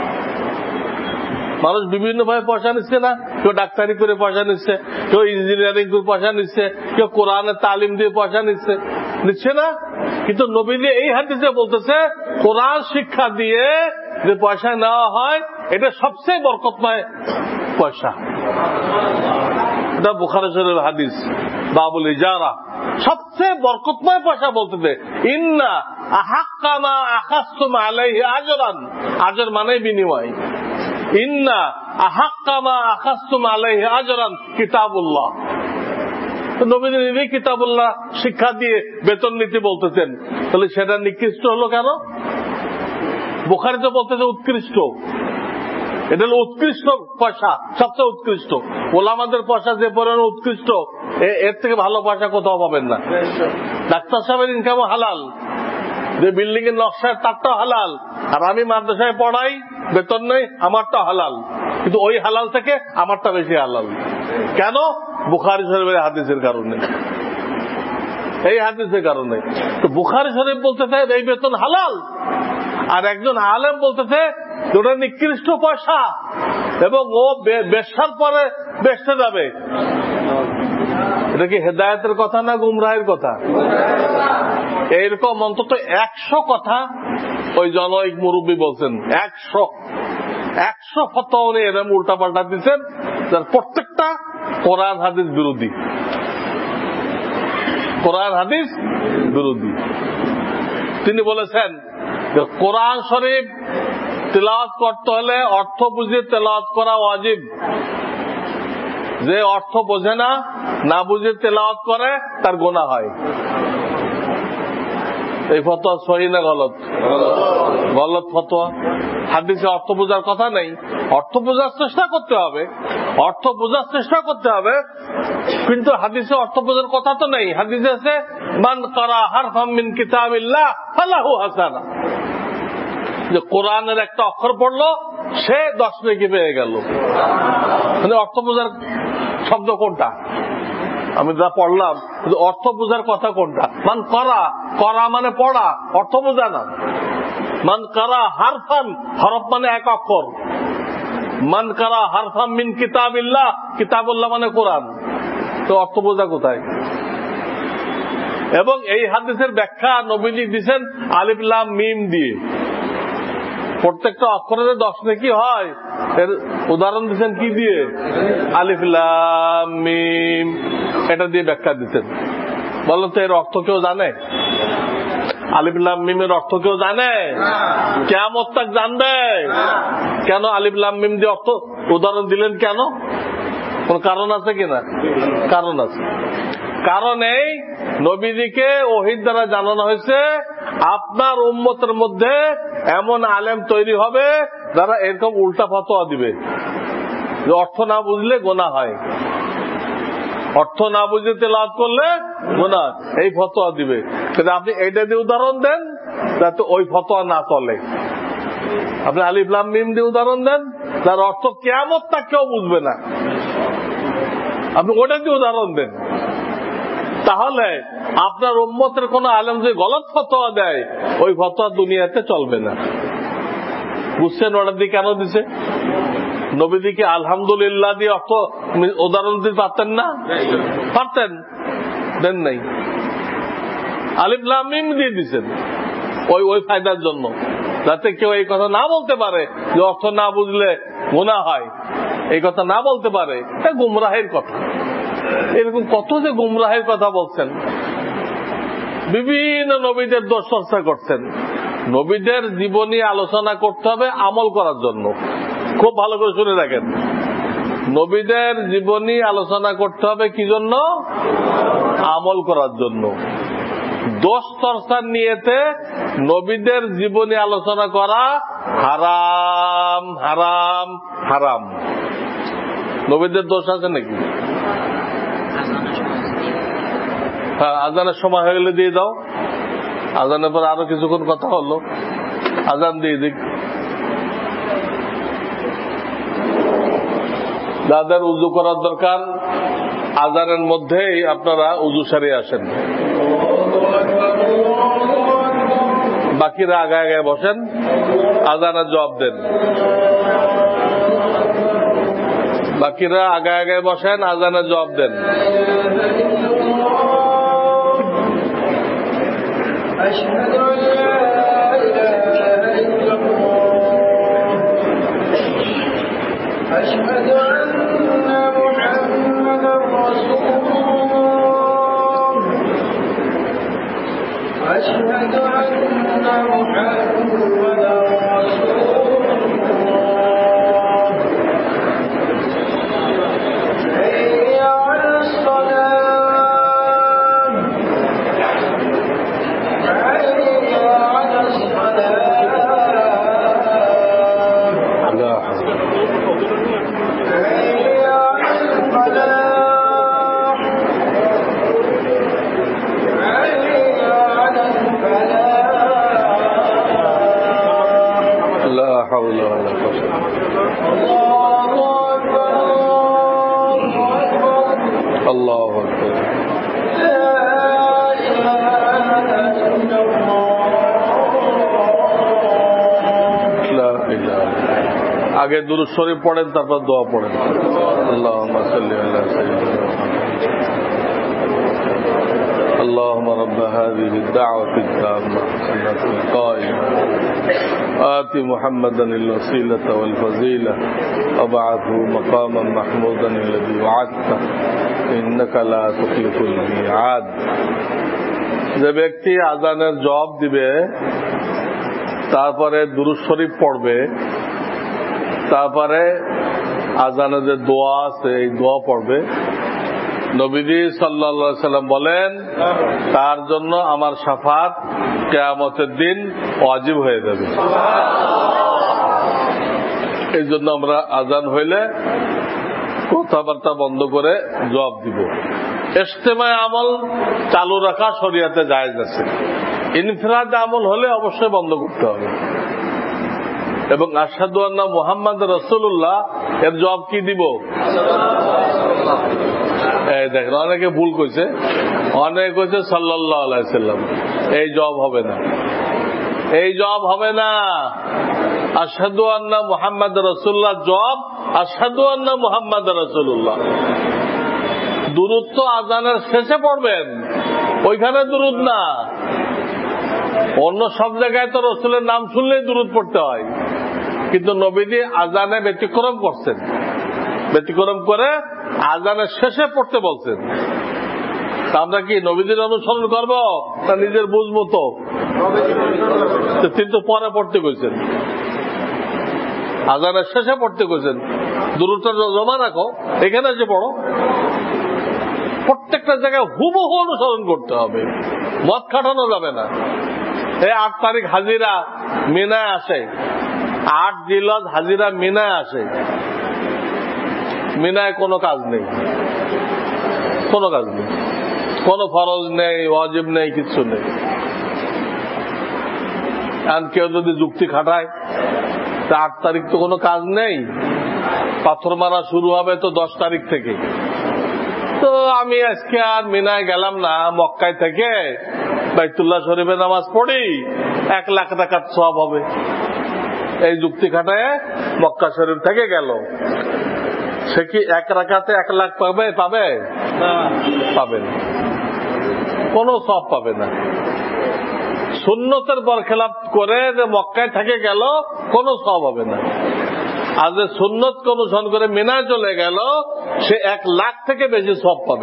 মানুষ বিভিন্ন ভাবে পয়সা নিচ্ছে না, কেউ ডাক্তারি করে পয়সা নিচ্ছে, কেউ ইঞ্জিনিয়ারিং করে পয়সা নিচ্ছে, কেউ কোরআনের তালিম দিয়ে পয়সা নিচ্ছে, নিচ্ছে না? কিন্তু নবীজি এই হাদিসে বলতেছে কোরআন শিক্ষা দিয়ে যে পয়সা নেওয়া হয় এটা সবচেয়ে বরকতময় পয়সা। এটা বুখারী শরীফের হাদিস, বাবুল ইজারা, সবচেয়ে বরকতময় পয়সা বলতেছে ইন্না আহাক্কা মা আখাযতুম আলাইহি আজরান, আজর মানে বিনিময়। ইন্না আহাক্কা মা আখাযতুম আলাইহি আজরান কিতাবুল্লাহ। নবীজি নিজেই কিতাবুল্লাহ শিক্ষা দিয়ে বেতন নিতে বলতেছেন, তাহলে সেটা নিকৃষ্ট হলো কেন? বুখারীতে বলতেছে উৎকৃষ্ট, এটা হলো উৎকৃষ্ট পয়সা, সবচেয়ে উৎকৃষ্ট। ওলামাদের পয়সা যে পরিমাণ উৎকৃষ্ট, এর থেকে ভালো পয়সা কোথাও পাবেন না। ডাক্তার সাহেবের ইনকামও হালাল, যে বিল্ডিং এর নকশার তারটাও হালাল, আর আমি মাদ্রাসায় পড়াই, বেতন নেই, আমারটা হালাল, কিন্তু ওই হালাল থেকে আমারটা বেশি হালাল। কেন? বুখারী শরীফের হাদিসের কারণে, এই হাদিসের কারণে। তো বুখারী শরীফ বলতেছে এই বেতন হালাল, আর একজন আলেম বলতেছে ওটা নিকৃষ্ট পয়সা এবং ও বেশ্যার পরে বেচতে যাবে। এটা কি হেদায়েতের কথা না গুমরাহের কথা? এইরকম অন্তত একশো কথা ওই জনৈক মুরব্বী বলছেন, একশো একশো ফতোয়া উনি এরকম উল্টা পাল্টা দিচ্ছেন, যার প্রত্যেকটা কোরআন হাদিস বিরোধী, কোরআন হাদিস বিরোধী। তিনি বলেছেন যে কোরআন শরীফ তিলাওয়াত করতে হলে অর্থ বুঝে তিলাওয়াত করা ওয়াজিব। যে অর্থ বোঝে না, না বুঝে তিলাওয়াত করে, তার গুনাহ হয়। এই ফতোয়া সহি না গলত? গলত ফতোয়া। হাদিসে অর্থ বোঝার কথা নেই, অর্থ বোঝার চেষ্টা করতে হবে, অর্থ বোঝার চেষ্টা করতে হবে, কিন্তু হাদিসে অর্থ বোঝার কথা তো নেই। হাদিসে আছে মান কারা হারফাম মিন কিতাবিল্লাহ ফালাহু হাসানা, যে কোরআনের একটা অক্ষর পড়লো সে দশ নেকি পেয়ে গেল। মানে অর্থ বোঝার শব্দ কোনটা? আমি যা পড়লাম, অর্থ বোঝার কথা কোনটা? মান করা, করা মানে পড়া, অর্থ বোঝা না। মান কারা হারফান, হরফ মানে এক অক্ষর। মান কারা হারফাম মিন কিতাবিল্লাহ, কিতাবুল্লাহ মানে কোরআন। তো অর্থ বোঝা কোথায়? এবং এই হাদিসের ব্যাখ্যা নবীজি দিয়েছেন আলিফ লাম মিম দিয়ে। প্রত্যেকটা অক্ষরের দশ নেকি হয়, এর উদাহরণ দিচ্ছেন কি দিয়ে? আলিফ লাম মিম, এটা দিয়ে ব্যাখ্যা দিচ্ছেন। বলো তো এর অর্থ কেউ জানে? আলিফ লাম মিমের অর্থ কেউ জানে? কিয়ামত তাক জানবে? কেন আলিফ লাম মিম দিয়ে অর্থ উদাহরণ দিলেন কেন? কোন কারণ আছে কিনা? কারণ আছে। কারণ এই নবীজিকে ওহীর দ্বারা জানানো হয়েছে আপনার উম্মতের মধ্যে এমন আলেম তৈরি হবে যারা এরকম উল্টা ফতোয়া দিবে যে অর্থ না বুঝলে গুনাহ হয়, অর্থ না বুঝে তেলাওয়াত করলে গুনাহ, এই ফতোয়া দিবে। কিন্তু আপনি এইটা দিয়ে উদাহরণ দেন যাতে ওই ফতোয়া না চলে। আপনি আলিফ লাম মিম দিয়ে উদাহরণ দেন যার অর্থ কিয়ামত তাক কেউ বুঝবে না, আপনি ওটা দিয়ে উদাহরণ দেন। তাহলে আপনার উম্মতের কোন আলেম যে গলত ফতোয়া দেয়, ওই ফতোয়া দুনিয়াতে চলবে না। বুঝছেন ওটা দিয়ে কেন দিছে? নবীজিকে আলহামদুলিল্লাহ দিয়ে অর্থ উদাহরণ দিতে পারতেন না? পারতেন, দেন নাই। আলিফ লাম মিম দিয়ে দিচ্ছেন ওই ওই ফায়দার জন্য, যাতে কেউ এই কথা না বলতে পারে যে অর্থ না বুঝলে গুনাহ হয়, এই কথা না বলতে পারে। এটা গুমরাহের কথা। এরকম কত যে গুমরাহের কথা বলছেন, বিভিন্ন নবীদের দোষ চর্চা করছেন। নবীদের জীবনী আলোচনা করতে হবে আমল করার জন্য। খুব ভালো করে শুনে রাখেন, নবীদের জীবনী আলোচনা করতে হবে কি জন্য? আমল করার জন্য। দোষ চর্চার নিয়েতে নবীদের জীবনী আলোচনা করা হারাম, হারাম, হারাম। নবীদের দোষ আছে নাকি? হ্যাঁ, আজানের সময় হয়ে গেলে দিয়ে দাও। আজানের পর আরো কিছুক্ষণ কথা হলো, আজান দিয়ে দিক। যাদের উজু করার দরকার আজানের মধ্যেই আপনারা উজু সারিয়ে আসেন। বাকিরা আগে আগে বসেন, আজানের জবাব দেন। বাকিরা আগে আগে বসেন, আজানের জবাব দেন। أشهد أن محمدا رسول الله حي على الصلاة حي على الصلاة لا حول حي على الفلاح حي على الفلاح لا حول ولا قوة. الله أكبر الله الله أكبر أكبر. لا إله إلا الله لا إله. আগে দুরূদ শরীফ পড়েন, তারপর দোয়া পড়েন। আল্লাহুম্মা সাল্লি আলা সাইয়্যিদিনা মুহাম্মাদ। اللهم رب هذه الدعوة التامة والصلاة القائمة آت محمدا الوسيلة والفضيلة وابعثه مقاما محمودا الذي وعدته إنك لا تخلف الميعاد. যে ব্যক্তি আজানের জবাব দিবে, তারপরে দুরূদ শরীফ পড়বে, তারপরে আজানের যে দোয়া আছে এই দোয়া পড়বে, নবীজি সাল্লাল্লাহু আলাইহি সাল্লাম বলেন তার জন্য আমার শাফাত কিয়ামতের দিন ওয়াজিব হয়ে যাবে। এই জন্য আমরা আজান হইলে কথাবার্তা বন্ধ করে জবাব দিব। ইজতেমায় আমল চালু রাখা শরীয়তে জায়েজ আছে, ইনফিরাদ আমল হলে অবশ্যই বন্ধ করতে হবে। এবং আশহাদু আন্না মুহাম্মাদ রাসূলুল্লাহ এর জবাব কি দিব? এই দেখেন, অনেকে ভুল কইছে, অনেকে কইছে সাল্লাল্লাহু আলাইহি সাল্লাম। এই জবাব হবে না, এই জবাব হবে না। আশহাদু আন্না মুহাম্মাদ রাসূলুল্লাহ জবাব আশহাদু আন্না মুহাম্মাদ রাসূলুল্লাহ। দুরূদ তো আজানের শেষে পড়বেন, ওইখানে দুরূদ না। অন্য সব জায়গায় তো রাসূলের নাম শুনলেই দুরূদ পড়তে হয়, কিন্তু নবীজি আজানে ব্যতিক্রম করছেন, ব্যতিক্রম করে আজানের শেষে পড়তে বলছেন। আমরা কি নবীজির অনুসরণ করব তা নিজের বুঝ মতো? কিন্তু পরে পড়তে কইছেন, আজানের শেষে পড়তে কইছেন। দুরূদটা জমা রাখো, এখানে যে পড়ো। প্রত্যেকটা জায়গায় হুবহু অনুসরণ করতে হবে, মত খাটানো যাবে না। এই আট তারিখ হাজিরা মিনায় আসে, আট জিলহজ হাজিরা মিনায় আসে। মিনায় কোনো কাজ নেই, কোনো কাজ নেই, কোনো ফরজ নেই, ওয়াজিব নেই, কিচ্ছু নেই। আর কেউ যদি যুক্তি খাটায় তা আট তারিখ তো কোনো কাজ নেই, পাথর মারা শুরু হবে তো দশ তারিখ থেকে, তো আমি আজকে আর মিনায় গেলাম না, মক্কায় থেকে বাইতুল্লাহ শরীফে নামাজ পড়ি, এক লাখ টাকার সওয়াব হবে। এই যুক্তি খাটায় মক্কা শরীফ থেকে গেল, সে কি এক রাকাতে এক লাখ পাবে? পাবে পাবে না, কোনো সওয়াব পাবে না। সুন্নতের বরখেলাপ করে যে মক্কায় থেকে গেল, কোনো সওয়াব হবে না। আর যে সুন্নত অনুসরণ করে মিনায় চলে গেল, সে এক লাখ থেকে বেশি সওয়াব পাবে।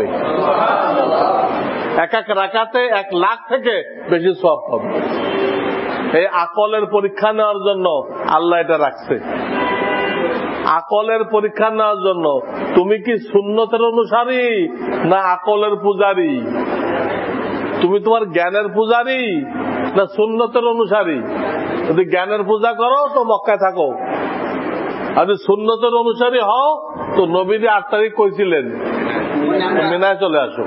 এক এক রাকাতে এক লাখ থেকে বেশি সওয়াব পাবে। এই আকলের পরীক্ষা নেওয়ার জন্য আল্লাহ এটা রাখছে, আকলের পরীক্ষা নেওয়ার জন্য। তুমি কি সুন্নতের অনুসারী না আকলের পূজারী? তুমি তোমার জ্ঞানের পূজারী না সুন্নতের অনুসারী? যদি জ্ঞানের পূজা করো তো মক্কায় থাকো, আর যদি সুন্নতের অনুসারী হও তো নবীজি আট তারিখ কইছিলেন মিনায় চলে আসো।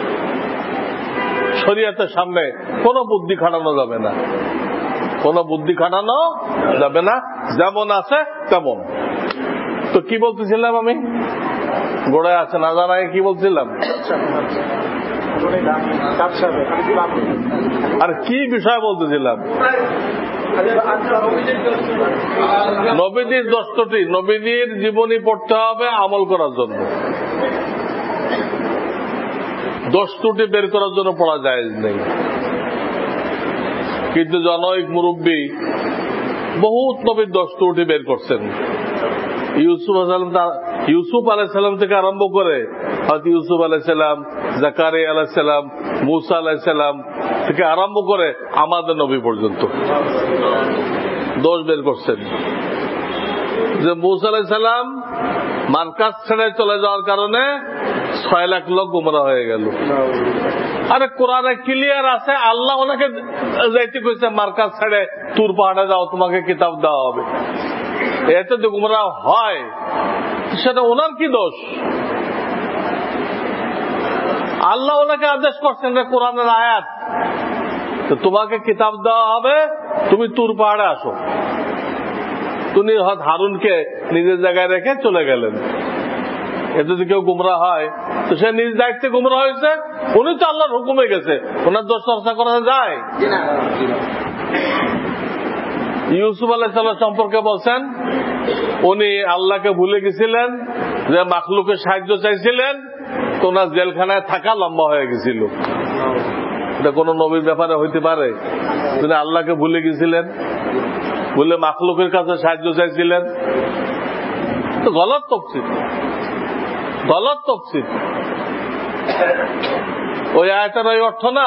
শরীয়তের সামনে কোনো বুদ্ধি খাটানো যাবে না, কোনো বুদ্ধি খাটানো যাবে না, যেমন আছে তেমন। তো কি বলতেছিলাম আমি? গোড়ায় আছে না জানায় কি বলছিলাম? আর কি বিষয় বলতেছিলাম? নবীদের দশটি নবীদের জীবনী পড়তে হবে আমল করার জন্য, দোষ ত্রুটি বের করার জন্য পড়া যায় নেই। কিন্তু জনৈক মুরব্বী বহুত নবীর দোষ ত্রুটি বের করছেন। ইউসুফ ইউসুফ আলাইসাল্লাম থেকে আরম্ভ করে হয়তো ইউসুফ আলাইসাল্লাম, জাকারিয়া আলাইসাল্লাম, মুসা আলাইসাল্লাম থেকে আরম্ভ করে আমাদের নবী পর্যন্ত দোষ বের করছেন। যে মুসা আলাইসাল্লাম মার্কাজ ছেড়ে চলে যাওয়ার কারণে ছয় লাখ লোক গুমরা হয়ে গেল। আরে কোরআনে ক্লিয়ার আছে, আল্লাহ ওনাকে যাইতে কইছে মার্কাজ ছেড়ে তুর পাহাড়ে যাও, তোমাকে কিতাব দেওয়া হবে। এতে তো গুমরা হয়, সেটা ওনার কি দোষ? আল্লাহ ওনাকে আদেশ করছেন যে কোরআনের আয়াত, তোমাকে কিতাব দেওয়া হবে, তুমি তুর পাহাড়ে আসো। তিনি হারুনকে নিজের জায়গায় রেখে চলে গেলেন। এতে যদি কেউ গুমরা হয় তো সে নিজ দায়িত্বে গুমরা হয়েছে, উনি তো আল্লাহর হুকুমে গেছে, ওনার দোষ চর্চা করা যায়? ইউসুফ আলাইহিসসালাম সম্পর্কে বলছেন, উনি আল্লাহকে ভুলে গেছিলেন, যে মাখলুকের সাহায্য চাইছিলেন, তো ওনার জেলখানায় থাকা লম্বা হয়ে গেছিল। এটা কোন নবীর ব্যাপারে হইতে পারে? তিনি আল্লাহকে ভুলে গেছিলেন, বলে মাখলুকের কাছে সাহায্য চাইছিলেন, তো গলত তফসির, গলত তফসির। ওই আয়াতের ওই অর্থ না,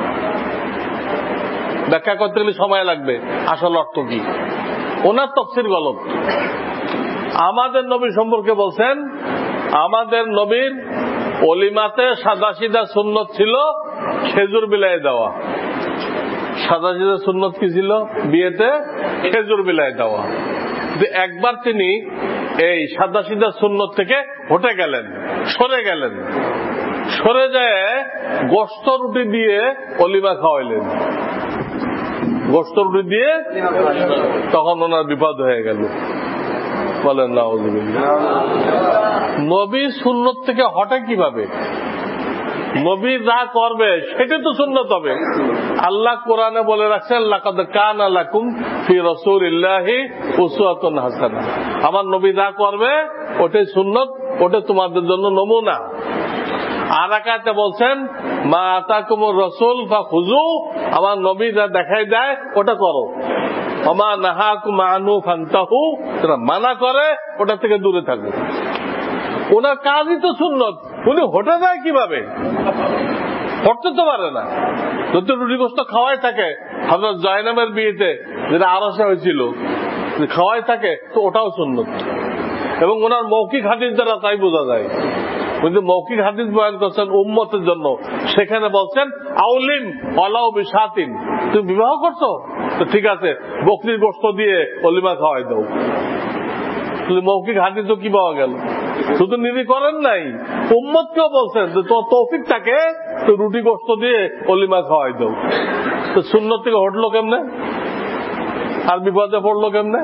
ব্যাখ্যা করতে গেলে সময় লাগবে, আসল অর্থ কি ওনার তফসির গলত। আমাদের নবী সম্পর্কে বলছেন, আমাদের নবীর অলিমাতে সাদা সিধা সুন্নত ছিল খেজুর বিলাই দেওয়া। সাদা সিধা সুন্নত কি ছিল? বিয়েতে খেজুর বিলাই দেওয়া। একবার তিনি এই সাদা সিধা সুন্নত থেকে হটে গেলেন, সরে গেলেন, সরে যায় গোশত রুটি দিয়ে অলিমা খাওয়াইলেন, গোশত রুটি দিয়ে। তখন ওনার বিপদ হয়ে গেল। বলেন নাউযুবিল্লাহ। নবী সুন্নত থেকে হটে কিভাবে? নবী যা করবে সেটা তো সুন্নত হবে। আল্লাহ কোরআনে বলে রাখছেন, লাকাদ কানা লাকুম ফি রাসূলিল্লাহি উসওয়াতুন হাসানাহ। আমার নবী যা করবে ওটাই সুন্নত, ওটা তোমাদের জন্য নমুনা। আর এক আয়াতে বলছেন, মা আতাকুমুর রাসূল ফাখুযু, আমার নবী যা দেখাই দেয় ওটা করো। ওমা নাহাকুম আনহু ফান্তাহু, যারা মানা করে ওটা থেকে দূরে থাকো। ওনার কাজই তো সুন্নত, উনি হটে যায় কিভাবে? হটতে তো পারে না। যদি রুটি গোশত খাওয়াই থাকে, হযরত জায়নাবের বিয়েতে যেটা আরশে হয়েছিল, খাওয়াই থাকে, তো ওটাও সুন্নত। এবং ওনার মৌখিক হাদিস দ্বারা তাই বোঝা যায়। কিন্তু মৌখিক হাদিস বয়ান করছেন উম্মতের জন্য, সেখানে বলছেন আউলিম ওয়ালাউ বিশাতিন, তুমি বিবাহ করছো তো ঠিক আছে, বকরির গোশত দিয়ে অলিমা খাওয়াই দাও। মৌখিক হাদিসও কি পাওয়া গেল? শুধু নিজে করেন নাই, উম্মতকেও বলছেন যে তো তৌফিক থাকে তো রুটি গোশত দিয়ে অলিমা খাওয়াই দাও। তো সুন্নত থেকে হটলো কেমনে? আর বিপদে পড়লো কেমনে?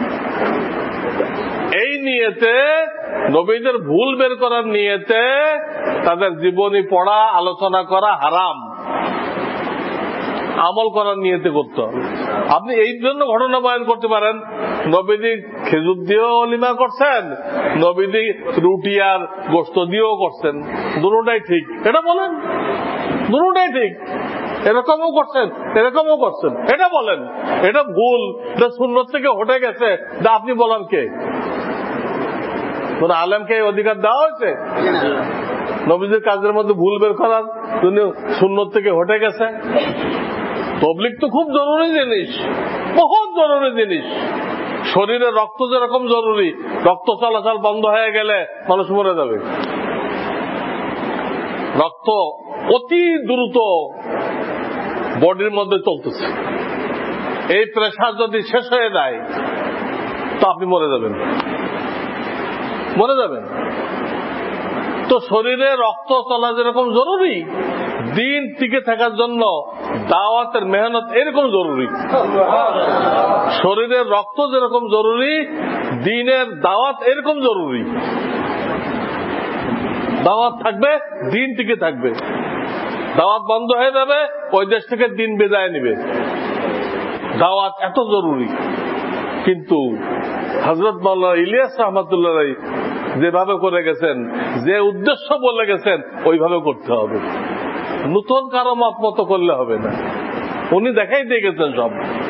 এই নিয়েতে, নবীদের ভুল বের করার নিয়েতে তাদের জীবনী পড়া, আলোচনা করা হারাম। আমল করার নিয়েতে করতে হবে। আপনি এই জন্য ঘটনা বয়ান করতে পারেন, নবীদি খেজুর দিয়েও অলিমা করছেন, নবীদি রুটি আর গোশত দিয়েও করছেন, দুটোটাই ঠিক, এটা বলেন। দুটোটাই ঠিক, এরকমও করছেন, এরকমও করছেন, এটা বলেন। এটা ভুল, এটা সুন্নত থেকে হটে গেছে, এটা আপনি বলেন কে? কোন আলেমকে এই অধিকার দেওয়া হয়েছে? নবীদের কাজের মধ্যে ভুল বের করার জন্য সুন্নত থেকে হটে গেছে। তাবলীগ তো খুব জরুরি জিনিস, বহুত জরুরি জিনিস। শরীরে রক্ত যেরকম জরুরি, রক্ত চলাচল বন্ধ হয়ে গেলে মানুষ মরে যাবে। রক্ত অতি দ্রুত বডির মধ্যে চলতেছে, এই প্রেসার যদি শেষ হয়ে যায় তো আপনি মরে যাবেন, মরে যাবেন। তো শরীরে রক্ত চলা যেরকম জরুরি, দিন টিকে থাকার জন্য দাওয়াতের মেহনত এরকম জরুরি। শরীরের রক্ত যেরকম জরুরি, দিনের দাওয়াত এরকম জরুরি। দাওয়াত থাকবে, দিন টিকে থাকবে। দাওয়াত বন্ধ হয়ে যাবে, ওই দেশ থেকে দিন বিদায় নিবে। দাওয়াত এত জরুরি, কিন্তু হযরত মাওলানা ইলিয়াস রহমাতুল্লাহ যেভাবে করে গেছেন, যে উদ্দেশ্য বলে গেছেন ওইভাবে করতে হবে, নতুন কারো মত মতো করলে হবে না। উনি দেখাই দিয়ে গেছেন সব।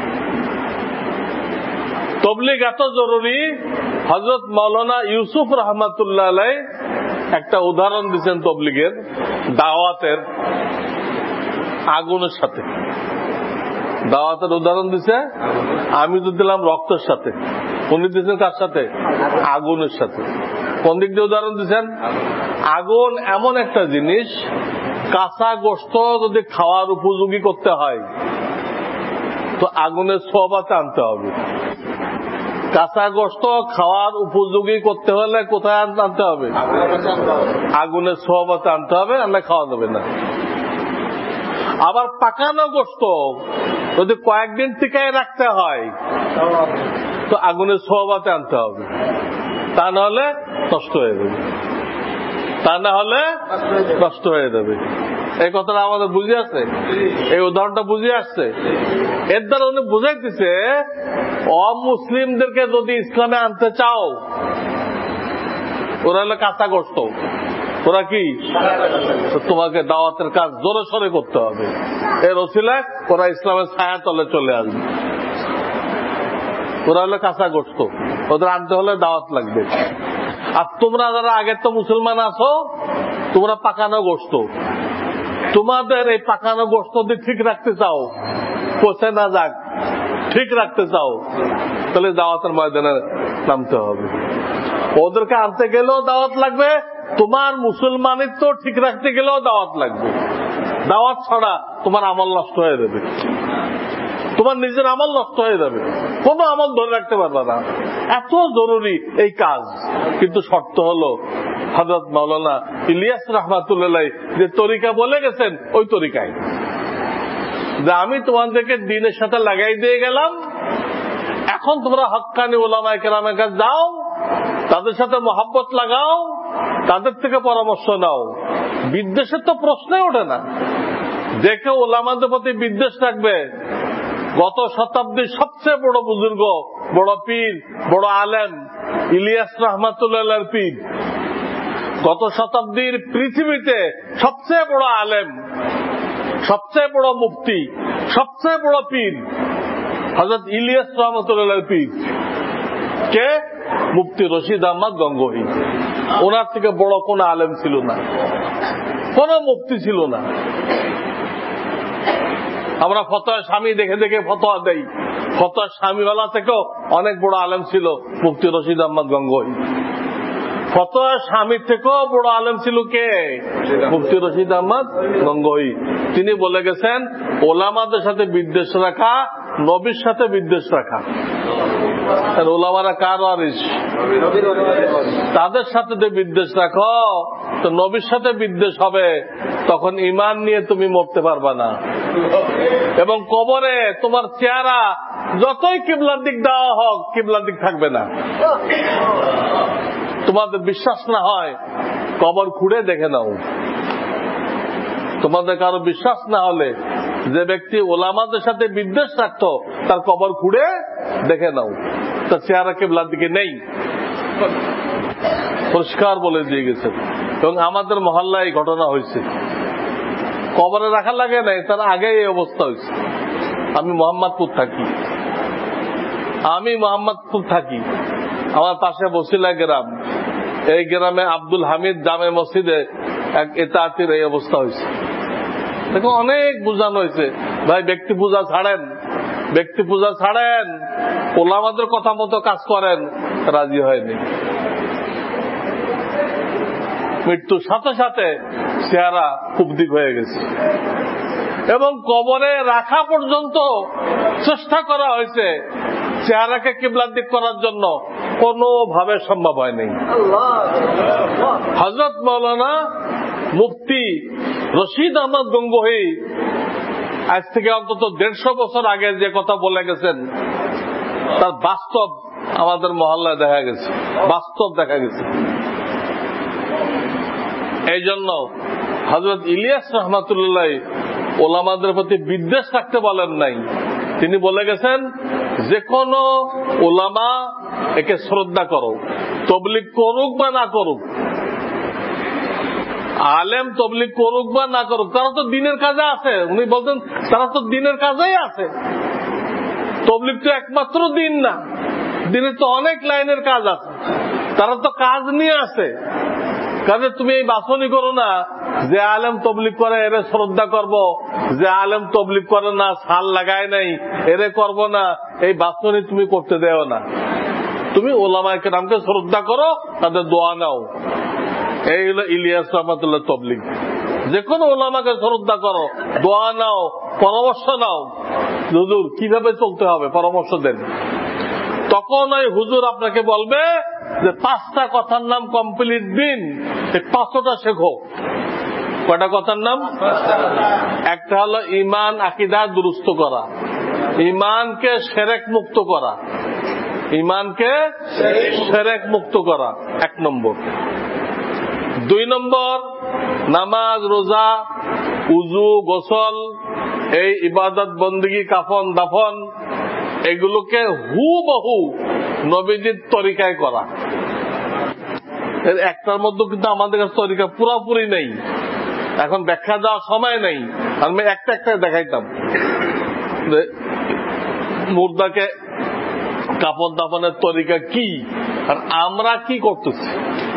তবলিগ এত জরুরি, হযরত মাওলানা ইউসুফ রহমাতুল্লাহ আলাই একটা উদাহরণ দিচ্ছেন তবলিগের দাওয়াতের আগুনের সাথে। দাওয়াতের উদাহরণ দিছে, আমি তো দিলাম রক্তের সাথে, উনি দিচ্ছেন কার সাথে? আগুনের সাথে। কোন দিক দিয়ে উদাহরণ দিচ্ছেন? আগুন এমন একটা জিনিস, কাঁচা গোশত যদি খাওয়ার উপযোগী করতে হয় তো আগুনের সোহবতে আনতে হবে। কাঁচা গোশত খাওয়ার উপযোগী করতে হলে কোথায় আনতে হবে? আগুনের সোহবতে আনতে হবে, আমরা খাওয়া যাবে না। আবার পাকানো গোশত যদি কয়েকদিন টিকায় রাখতে হয় তো আগুনের সোহবতে আনতে হবে, তা না হলে নষ্ট হয়ে যাবে, তা না হলে নষ্ট হয়ে যাবে। এই কথাটা আমাদের বুঝে আসছে, এই উদাহরণটা বুঝে আসছে। এর দ্বারা উনি বুঝাইতেছে, অমুসলিমদেরকে যদি ইসলামে আনতে চাও, ওরা হলো কাঁচা গোশত, ওরা কি? তোমাকে দাওয়াতের কাজ জোরে সরে করতে হবে। এর ওসিলায় ওরা ইসলামের ছায়া তলে চলে আসবে। ওরা হলো কাঁচা গোশত, ওদের আনতে হলে দাওয়াত লাগবে। আর তোমরা যারা আগের তো মুসলমান আছো, তোমরা পাকানো গোশত, তোমাদের এই পাকানো গোশত যদি ঠিক রাখতে চাও, পচে না যাক, ঠিক রাখতে চাও, তাহলে দাওয়াতের ময়দানে নামতে হবে। ওদেরকে আনতে গেলেও দাওয়াত লাগবে, তোমার মুসলমানিত্ব ঠিক রাখতে গেলেও দাওয়াত লাগবে। দাওয়াত ছাড়া তোমার আমল নষ্ট হয়ে যাবে, তোমার নিজের আমল নষ্ট হয়ে যাবে, কোনো আমল ধরে রাখতে পারবে না। এত জরুরি এই কাজ। কিন্তু শর্ত হলো হযরত মাওলানা ইলিয়াস রহমাতুল্লাহ যে তরিকা বলে গেছেন ওই তরিকায়, যে আমি তোমাদেরকে দ্বীনের সাথে লাগাই দিয়ে গেলাম, এখন তোমরা হক্কানি উলামায়ে কেরামের কাছে যাও, তাদের সাথে মহব্বত লাগাও, তাদের থেকে পরামর্শ নাও। বিদ্বেষের তো প্রশ্নই ওঠে না। যে কেউ উলামাদের প্রতি বিদ্বেষ রাখবে, গত শতাব্দীর সবচেয়ে বড় বুজুর্গ, বড় পীর, বড় আলেম ইলিয়াস রহমাতুল্লাহর পীর, গত শতাব্দীর পৃথিবীতে সবচেয়ে বড় আলেম, সবচেয়ে বড় মুফতি, সবচেয়ে বড় পীর হযরত ইলিয়াস রহমাতুল্লাহর পীর কে? মুফতি রশিদ আহমদ গঙ্গোহী। ওনার থেকে বড় কোন আলেম ছিল না, কোন মুফতি ছিল না। আমরা ফতোয়া স্বামী দেখে দেখে ফতোয়া দেই, ফতোয়া স্বামীওয়ালা থেকেও অনেক বড় আলেম ছিল মুফতি রশিদ আহমদ গঙ্গোহী। ফতোয়া স্বামীর থেকেও বড় আলেম ছিল কে? মুফতি রশিদ আহমদ গঙ্গোহী। তিনি বলে গেছেন, ওলামাদের সাথে বিদ্বেষ রাখা নবীর সাথে বিদ্বেষ রাখা। ওলামারা কার ওয়ারিস? তাদের সাথে যে বিদ্বেষ রাখো তো নবীর সাথে বিদ্বেষ হবে, তখন ঈমান নিয়ে তুমি মরতে পারবা না। এবং কবরে তোমার চেহারা যতই কিবলার দিক দেওয়া হোক, কিবলার দিক থাকবে না। তোমাদের বিশ্বাস না হয় কবর খুঁড়ে দেখে নাও। তোমাদের কারো বিশ্বাস না হলে, যে ব্যক্তি ওলামাদের সাথে বিদ্বেষ রাখতো তার কবর খুঁড়ে দেখে নাও, তার চেহারা কিবলার দিকে নেই, পরিষ্কার বলে দিয়ে গেছে। এবং আমাদের মহল্লায় এই ঘটনা হয়েছে, কবরে রাখা লাগে নাই, তার আগে এই অবস্থা হয়েছে। আমি মোহাম্মদপুর থাকি, আমি মোহাম্মদপুর থাকি আমার পাশে বসিলা গ্রাম, এই গ্রামে আব্দুল হামিদ জামে মসজিদে এক ইতাআতির এই অবস্থা হয়েছে। দেখো, অনেক বুঝানো হয়েছে, ভাই ব্যক্তি পূজা ছাড়েন, ব্যক্তি পূজা ছাড়েন, ওলামাদের কথা মতো কাজ করেন, রাজি হয়নি। মৃত্যুর সাথে সাথে চেহারা খুব দিক হয়ে গেছে, এবং কবরে রাখা পর্যন্ত চেষ্টা করা হয়েছে চেহারাকে কিবলার দিক করার জন্য, কোনোভাবে সম্ভব হয়নি। হযরত মাওলানা মুফতি রশিদ আহমদ গঙ্গোহী আজ থেকে অন্তত দেড়শো বছর আগে যে কথা বলে গেছেন, তার বাস্তব আমাদের মহল্লায় দেখা গেছে, বাস্তব দেখা গেছে। এই জন্য হযরত ইলিয়াস রহমাতুল্লাহ ওলামাদের প্রতি বিদ্বেষ রাখতে বলেন নাই, তিনি বলে গেছেন যে কোনো উলামা একে শ্রদ্ধা করো, তবলিগ করুক বা না করুক, আলেম তবলিগ করুক বা না করুক, তারা তো দিনের কাজে আছে। উনি বলতেন তারা তো দিনের কাজেই আছে। তবলিগ তো একমাত্র দিন না, দিনের তো অনেক লাইনের কাজ আছে, তারা তো কাজ নিয়ে আসে। কাজে তুমি এই বাছনি করো না যে আলেম তবলিগ করে এরে শ্রদ্ধা করব, যে আলেম তবলিগ করে না, সাল লাগায় নাই, এরে করব না, এই বাছনি তুমি করতে দেও না। তুমি ওলামায়ে কেরামকে শ্রদ্ধা করো, তাদের দোয়া নাও। এই হলো ইলিয়াস রহমাতুল্লাহ তবলিগ। যে কোনো ওলামাকে শ্রদ্ধা করো, দোয়া নাও, পরামর্শ নাও, হুজুর কিভাবে চলতে হবে পরামর্শ দেন। তখন ওই হুজুর আপনাকে বলবে যে পাঁচটা কথার নাম কমপ্লিট দিন, পাঁচটা শেখো। কয়টা কথার নাম? একটা হলো ইমান আকীদা দুরুস্ত করা, ইমানকে শিরক মুক্ত করা, ইমানকে শিরক মুক্ত করা এক নম্বর। দুই নম্বর নামাজ, রোজা, উজু, গোসল, এই ইবাদত বন্দেগী, কাফন দাফন, এগুলোকে হুবহু নবীজির তরিকায় করা। এর একটার মধ্যে কিন্তু আমাদের কাছে তরিকা পুরাপুরি নেই, এখন ব্যাখ্যা দেওয়ার সময় নেই। আমি একটা একটা দেখাইতাম। মুর্দাকে কাফন দাফনের তরিকা কি আর আমরা কি করতেছি।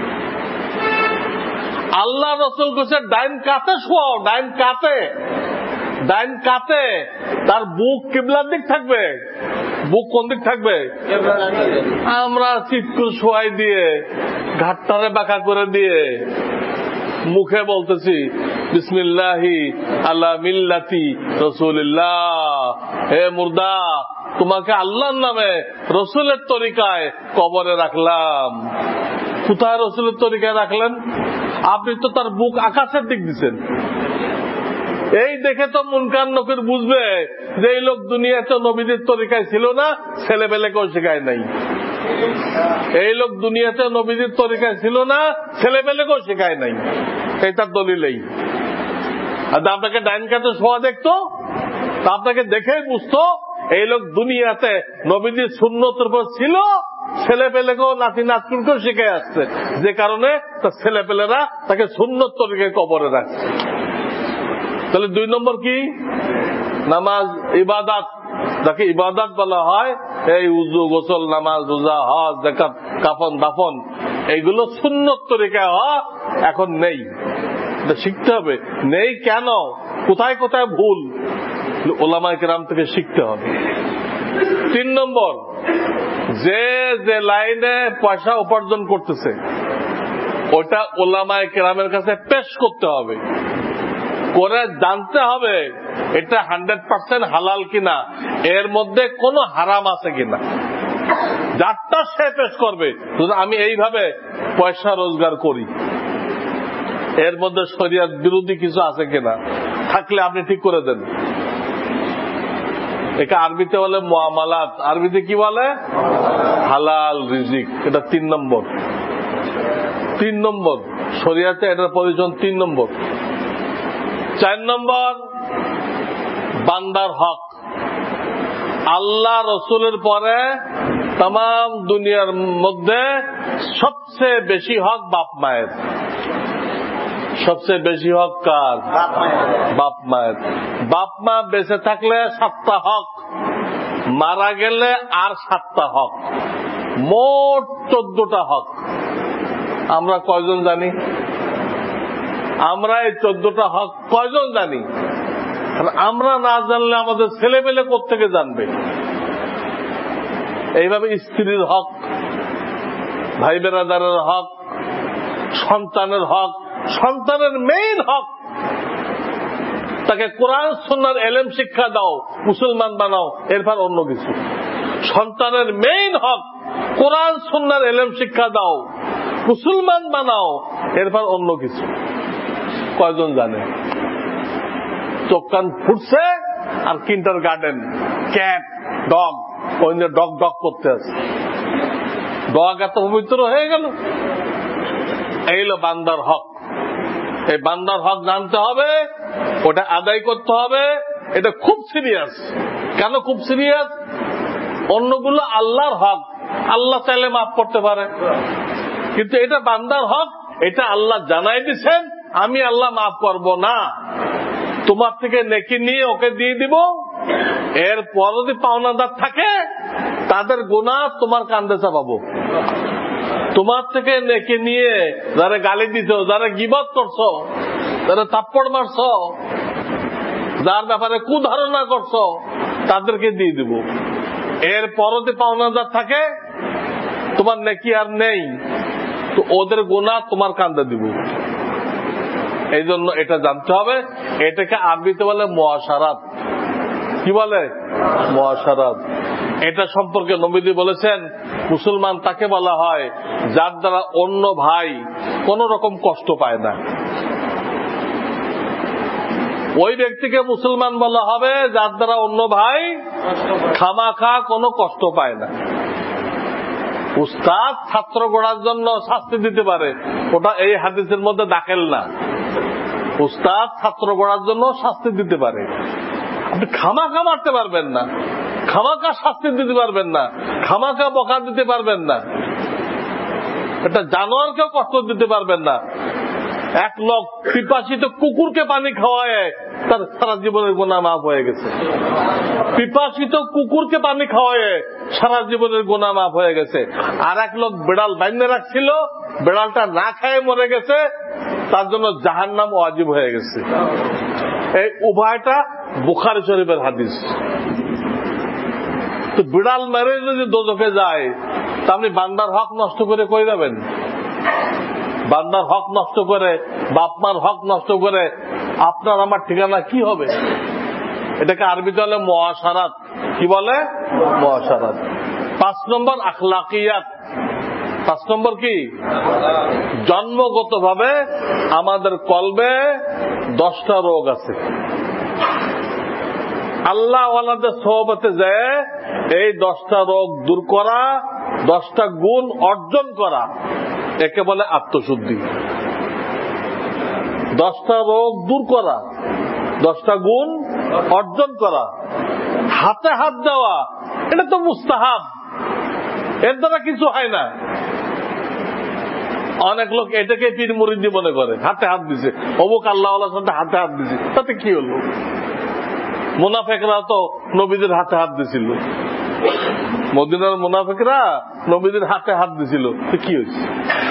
আল্লাহ রসুল বলছে ডাইন কাতে শোয়াও, ডাইন কাতে, ডাইন কাতে। তার বুক কিবলার দিক থাকবে, বুক কোন দিক থাকবে? আমরা চিৎকুর শোয়াই দিয়ে, ঘাটটারে বাঁকা করে দিয়ে মুখে বলতেছি বিসমিল্লাহি আলা মিল্লাতি রাসূলিল্লাহ। হে মুর্দা, তোমাকে আল্লাহর নামে রসুলের তরিকায় কবরে রাখলাম। কোথায় রসুলের তরিকায় রাখলেন? আপনি তো তার বুক আকাশের দিক দিচ্ছেন। এই দেখে তো মুনকার নকির বুঝবে যে এই লোক দুনিয়াতে নবীদের তরিকায় ছিল না, ছেলেপেলেকেও শেখায় নাই। এই লোক দুনিয়াতে নবীদের তরিকায় ছিল না, ছেলেপেলেকেও শেখায় নাই। এই তার দলিলেই। আর আপনাকে ডাইন কাতে শোয়া দেখতো, তা আপনাকে দেখেই বুঝতো এই লোক দুনিয়াতে নবীদের সুন্নতের উপর ছিল, ছেলেপেলেকেও নাতি নাতকুনকেও শিখে আসছে, যে কারণে তার ছেলেপেলেরা তাকে সুন্নত তরিকায় কবরে রাখছে। তাহলে দুই নম্বর কি? নামাজ, ইবাদত, যাকে ইবাদত বলা হয়, এই উযু, গোসল, নামাজ, রোজা, হজ, যাকাত, কাফন দাফন, এইগুলো সুন্নত তরিকায় হওয়া এখন নেই। শিখতে হবে। নেই কেন? কোথায় কোথায় ভুল, ওলামায়ে কেরাম থেকে শিখতে হবে। তিন নম্বর, যে যে লাইনে পয়সা উপার্জন করতেছে ওটা ওলামায়ে কেরামের কাছে পেশ করতে হবে, করে জানতে হবে এটা হান্ড্রেড পার্সেন্ট হালাল কিনা, এর মধ্যে কোনো হারাম আছে কিনা। যারটা সে পেশ করবে, আমি এইভাবে পয়সা রোজগার করি, এর মধ্যে শরিয়ত বিরোধী কিছু আছে কিনা, থাকলে আপনি ঠিক করে দেন। এটা আরবিতে বলে মুআমালাত, আরবিতে কি বলে? হালাল রিজিক। এটা তিন নম্বর। তিন নম্বর শরিয়াতে এটার পজিশন তিন নম্বর। চার নম্বর বান্দার হক। আল্লাহ রসুলের পরে তাম দুনিয়ার মধ্যে সবচেয়ে বেশি হক বাপ মায়ের। সবচেয়ে বেশি হক কার? বাপ মায়ের। বাপ মা বেঁচে থাকলে সাতটা হক, মারা গেলে আর সাতটা হক, মোট চোদ্দটা হক। আমরা কয়জন জানি? আমরা এই চোদ্দটা হক কয়জন জানি? আমরা না জানলে আমাদের ছেলে পেলে কোত্থেকে জানবে? এইভাবে স্ত্রীর হক, ভাই বেরাদারের হক, সন্তানের হক। সন্তানের মেইন হক, তাকে কোরআন সুন্নাহর এলেম শিক্ষা দাও, মুসলমান বানাও, এরপর অন্য কিছু। সন্তানের মেইন হক কোরআন সুন্নাহর এলেম শিক্ষা দাও, মুসলমান বানাও, এরপর অন্য কিছু। কয়জন জানে? চোখ কান ফুটছে আর কিন্টার গার্ডেন, ক্যাট, ডগ, ওই ডগ ডগ করতে আছে। ডগ এত পবিত্র হয়ে গেল। এই হলো বান্দার হক। এই বান্দার হক জানতে হবে, ওটা আদায় করতে হবে। এটা খুব সিরিয়াস। কেন খুব সিরিয়াস? অন্যগুলো আল্লাহর হক, আল্লাহ চাইলে মাফ করতে পারে, কিন্তু এটা বান্দার হক, এটা আল্লাহ জানাই দিচ্ছেন আমি আল্লাহ মাফ করব না। তোমার থেকে নেকি নিয়ে ওকে দিয়ে দিব, এরপর যদি পাওনাদার থাকে তাদের গুনাহ তোমার কান্দে চাপাবো। তোমার থেকে নেকি নিয়ে যারা গালি দিছো, যারা গীবত করছো, যারা থাপ্পড় মারছো, যার ব্যাপারে কুধারণা করছো, তাদেরকে দিয়ে দিব। এরপর যদি পাওনাদার থাকে তোমার নেকি আর নেই, তো ওদের গুনাহ তোমার কান্দে দিব। এই জন্য এটা জানতে হবে, এটাকে আরবিতে বলে মুআশারাত। কি বলে? মুআশারাত। এটা সম্পর্কে নবীজি বলেছেন মুসলমান তাকে বলা হয় যার দ্বারা অন্য ভাই কোন রকম কষ্ট পায় না। ওই ব্যক্তিকে মুসলমান বলা হবে যার দ্বারা অন্য ভাই খামাখা কোনো কষ্ট পায় না। উস্তাদ ছাত্র গড়ার জন্য শাস্তি দিতে পারে, ওটা এই হাদিসের মধ্যে দাখিল না। উস্তাদ ছাত্র গড়ার জন্য শাস্তি দিতে পারে, আপনি খামাখা মারতে পারবেন না, খামাখা শাস্তি দিতে পারবেন না, খামাখা বকা দিতে পারবেন না, একটা জানোয়ারকেও কষ্ট দিতে পারবেন না। এক লোক পিপাসিত কুকুরকে পানি খাওয়ায় তার সারা জীবনের গুনাহ মাফ হয়ে গেছে। পিপাসিত কুকুরকে পানি খাওয়ায় সারা জীবনের গুনাহ মাফ হয়ে গেছে। আর এক লোক বিড়াল বাইন্ধে রাখছিল, বিড়ালটা না খায় মরে গেছে, তার জন্য জাহান্নাম ওয়াজিব হয়ে গেছে। এই উভয়টা বুখারী শরীফের হাদিস। তো বিড়াল মেরে যদি দোজখে যায় তা আপনি বান্দার হক নষ্ট করে কই যাবেন? বান্দার হক নষ্ট করে, বাপ মার হক নষ্ট করে আপনার আমার ঠিকানা কি হবে? এটাকে আরবিতে বলে মুআশারাত। কি বলে? মুআশারাত। পাঁচ নম্বর আখলাকিয়াত। পাঁচ নম্বর কি? জন্মগত ভাবে আমাদের কলবে দশটা রোগ আছে। আল্লাহ ওয়ালাদের সোহবতে যায় এই দশটা রোগ দূর করা, দশটা গুণ অর্জন করা, একে বলে আত্মশুদ্ধি। দশটা রোগ দূর করা, দশটা গুণ অর্জন করা। হাতে হাত দেওয়া এটা তো মুস্তাহাব, এর দ্বারা কিছু হয় না। অনেক লোক এটাকে পীর মুরিদি মনে করে, হাতে হাত দিছে, অমুক আল্লাহ ওয়ালার সাথে হাতে হাত দিছে, তাতে কি হলো? মুনাফিকরা তো নবীদের হাতে হাত দিছিল, মদিনার মুনাফিকরা নবীদের হাতে হাত দিছিল, তো কি হয়েছে?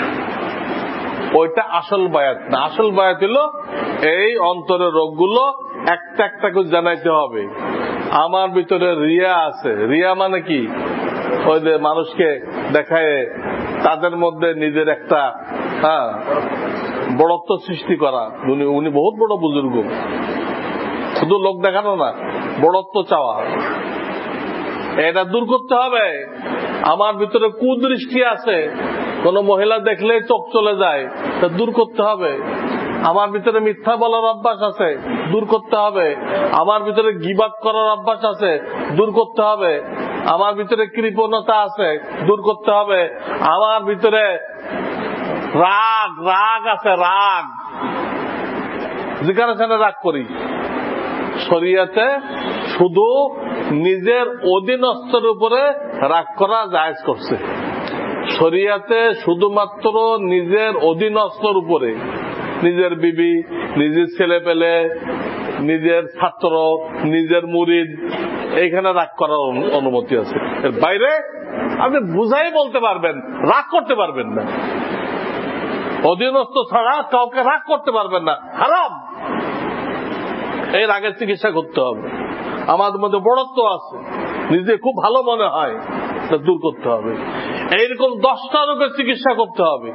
ওইটা আসল বায়াত না। আসল বায়াত হলো এই অন্তরের রোগগুলো একটা একটা করে জানাইতে হবে। আমার ভিতরে রিয়া আছে। রিয়া মানে কি? ওই যে মানুষকে দেখায় তাদের মধ্যে নিজের একটা হ্যাঁ বড়ত্ব সৃষ্টি করা। উনি উনি বহুত বড় বুজুর্গ, শুধু লোক দেখানো না, বড়ত্ব চাওয়া, এটা দূর করতে হবে। আমার ভিতরে কুদৃষ্টি আছে, কোন মহিলা দেখলে চোখ চলে যায়, তা দূর করতে হবে। আমার ভিতরে মিথ্যা বলার অভ্যাস আছে, দূর করতে হবে। আমার ভিতরে গীবাত করার অভ্যাস আছে, দূর করতে হবে। আমার ভিতরে কৃপণতা আছে, দূর করতে হবে। আমার ভিতরে রাগ রাগ আছে, রাগ, যেখানে সেখানে রাগ করি। শরীয়তে শুধু নিজের অধীনস্থর উপরে রাগ করা জায়েজ করছে। শরীয়তে শুধুমাত্র নিজের অধীনস্থর উপরে, নিজের বিবি, নিজের ছেলে পেলে, নিজের ছাত্র, নিজের মুরিদ, এইখানে রাগ করার অনুমতি আছে। এর বাইরে আপনি বুঝাই বলতে পারবেন, রাগ করতে পারবেন না। অধীনস্থ ছাড়া কাউকে রাগ করতে পারবেন না, হারাম। এই রাগের চিকিৎসা করতে হবে। আমাদের মধ্যে বড়ত্ব আছে, নিজে খুব ভালো মনে হয়, তা দূর করতে হবে। এইরকম দশটা রোগের চিকিৎসা করতে হবে।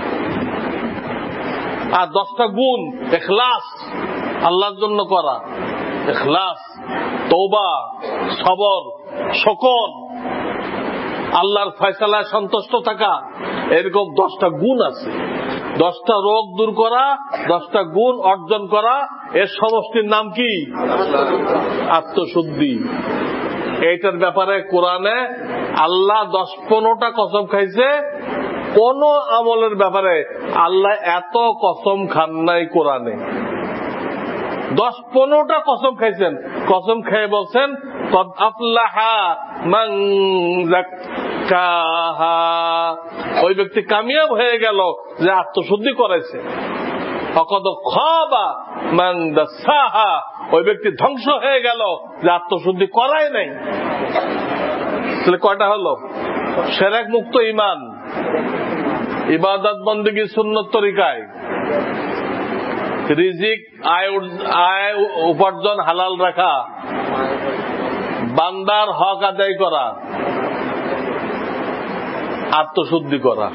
আর দশটা গুণ, ইখলাস, আল্লাহর জন্য করা, ইখলাস, তওবা, সবর, শকর, আল্লাহর ফয়সালায় সন্তুষ্ট থাকা, এরকম দশটা গুণ আছে। দশটা রোগ দূর করা, দশটা গুণ অর্জন করা, এর সমষ্টির নাম কি? আত্মশুদ্ধি। এইটার ব্যাপারে কোরআনে আল্লাহ দশ পনেরোটা কসম খাইছে। কোন আমলের ব্যাপারে আল্লাহ এত কসম খান নাই কোরআনে। দশ পনেরোটা কসম খাইছেন, কসম খেয়ে বলছেন কদ আফলাহা মান যাক্কাহা, ওই ব্যক্তি কামিয়াব হয়ে গেল যে আত্মশুদ্ধি করেছে। কদ খাবা মান দাসাহা, ওই ব্যক্তি ধ্বংস হয়ে গেল যে আত্মশুদ্ধি করাই নাই। তাহলে কয়টা হলো? শিরক মুক্ত ঈমান, ইবাদত বন্দেগী সুন্নত তরিকায়, রিজিক আয় আয় উপার্জন হালাল রাখা, বান্দার হক আদায় করা, আত্মশুদ্ধি করা।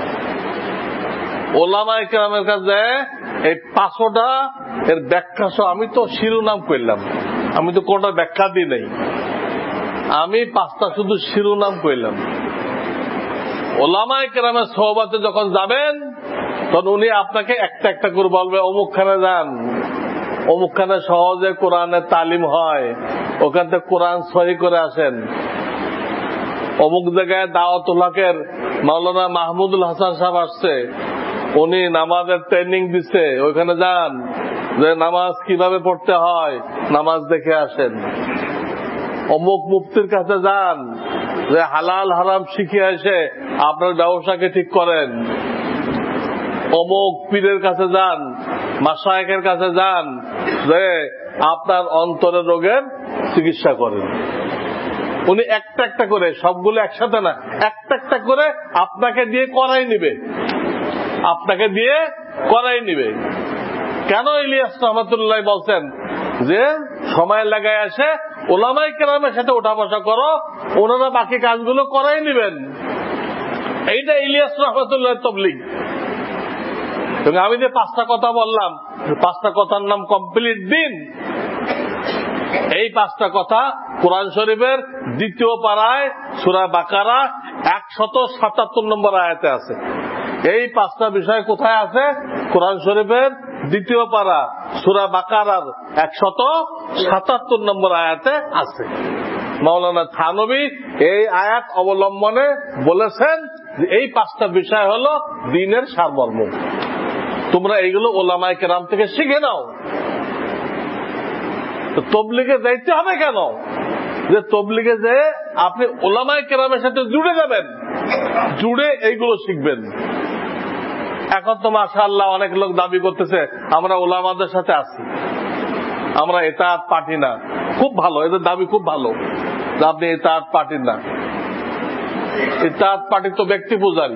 ওলামায়ে কেরামের কাছে এই পাঁচটা এর ব্যাখ্যা সহ, আমি তো শিরোনাম করলাম, আমি তো কোনটা ব্যাখ্যা দিই নাই, আমি পাঁচটা শুধু শিরোনাম করলাম। ওলামায়ে কেরামের সোহবতে যখন যাবেন তখন উনি আপনাকে একটা একটা করে বলবে, অমুকখানে যান, অমুকখানে সহজে কোরআনের তালিম হয়, ওখান থেকে কোরআন সহি করে আসেন। অমুক জায়গায় দাওয়াতুল হকের মাওলানা মাহমুদুল হাসান সাহেব আসছে, উনি নামাজের ট্রেনিং দিচ্ছে, ওইখানে যান, যে নামাজ কিভাবে পড়তে হয় নামাজ দেখে আসেন। অমুক মুফতির কাছে যান, যে হালাল হারাম শিখে এসে আপনার ব্যবসাকে ঠিক করেন। অমুক পীরের কাছে যান, মাশায়েখের কাছে যান, যে আপনার অন্তরের রোগের চিকিৎসা করেন। উনি একটা একটা করে, সবগুলো একসাথে না, একটা একটা করে আপনাকে দিয়ে করাই নিবে, আপনাকে দিয়ে করাই নিবে। কেন ইলিয়াস রহমাতুল্লাহ বলছেন যে সময় লাগায় আসে ওলামায়ে কেরামের সাথে ওঠা বসা করো, ওনারা বাকি কাজগুলো করাই নিবেন। এইটা ইলিয়াস রহমাতুল্লাহ তবলিগ। আমি যে পাঁচটা কথা বললাম, পাঁচটা কথার নাম কমপ্লিট দিন। এই পাঁচটা কথা কোরআন শরীফের দ্বিতীয় পারায় সূরা বাকারা একশত সাতাত্তর নম্বর আয়াতে আছে। এই পাঁচটা বিষয় কোথায় আছে? কোরআন শরীফের দ্বিতীয় পারা সূরা বাকারার একশত সাতাত্তর নম্বর আয়াতে আছে। মাওলানা থানবী এই আয়াত অবলম্বনে বলেছেন যে এই পাঁচটা বিষয় হলো দ্বীনের সারমর্ম। তোমরা এইগুলো ওলামায়ে কেরাম থেকে শিখে নাও। তবলিগে যাইতে হবে কেন? যে তবলিগে যে আপনি ওলামায়ে কেরামের সাথে জুড়ে যাবেন, জুড়ে এইগুলো শিখবেন। এখন তো মাশাআল্লাহ অনেক লোক দাবি করতেছে আমরা ওলামাদের সাথে আছি, আমরা ইতাআত পার্টি না। খুব ভালো, এদের দাবি খুব ভালো যে আপনি ইতাআত পার্টি না। ইতাআত পার্টি তো ব্যক্তি পূজারী,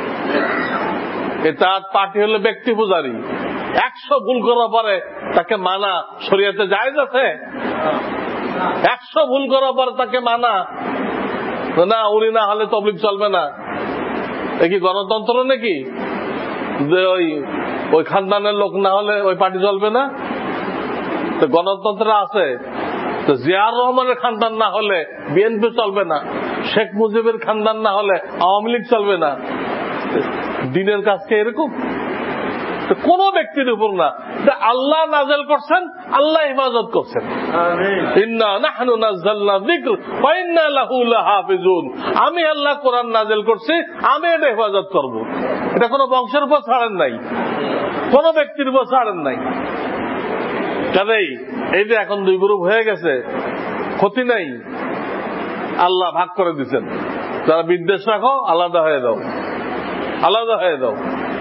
ইতাআত পার্টি হলো ব্যক্তি পূজারী। একশো ভুল করার পরে তাকে মানা শরীয়তে জায়েজ আছে? একশো ভুল করার পরে তাকে মানা না, উনি না হলে তবলিগ চলবে না। এ কি গণতন্ত্র নাকি যে ওই ওই খানদানের লোক না হলে ওই পার্টি চলবে না? তো গণতন্ত্র আছে তো জিয়াউর রহমানের খানদান না হলে বিএনপি চলবে না, শেখ মুজিবের খানদান না হলে আওয়ামী লীগ চলবে না। দিনের কাজকে এরকম কোন ব্যক্তির উপর না, আল্লাহ নাযিল করছেন, আল্লাহ হিফাজত করছেন। ইন্না নাহনু নাযালনা যিকর ওয়া ইন্না লাহু লাহাফিজুন। আমি আল্লাহ কোরআন নাযিল করছি, আমি এটা হেফাজত করব। এটা কোন বংশের উপর ছাড়েন নাই, কোন ব্যক্তির উপর ছাড়েন নাই। কাজেই এই যে এখন দুই গ্রুপ হয়ে গেছে, ক্ষতি নাই, আল্লাহ ভাগ করে দিচ্ছেন। যারা বিদ্বেষ রাখো আলাদা হয়ে দাও, আলাদা হয়ে দাও।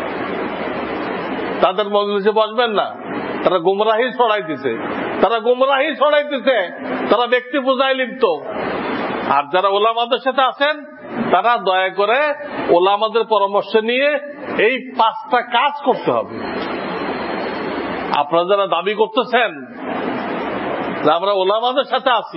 তাদের মজলিসে বসবেন না, তারা গুমরাহি ছড়াইতেছে, তারা গুমরাহি ছড়াইতেছে, তারা ব্যক্তি পূজায় লিপ্ত। আর যারা ওলামাদের সাথে আছেন তারা দয়া করে ওলামাদের পরামর্শ নিয়ে এই পাঁচটা কাজ করতে হবে। আপনারা যারা দাবি করতেছেন যে আমরা ওলামাদের সাথে আছি,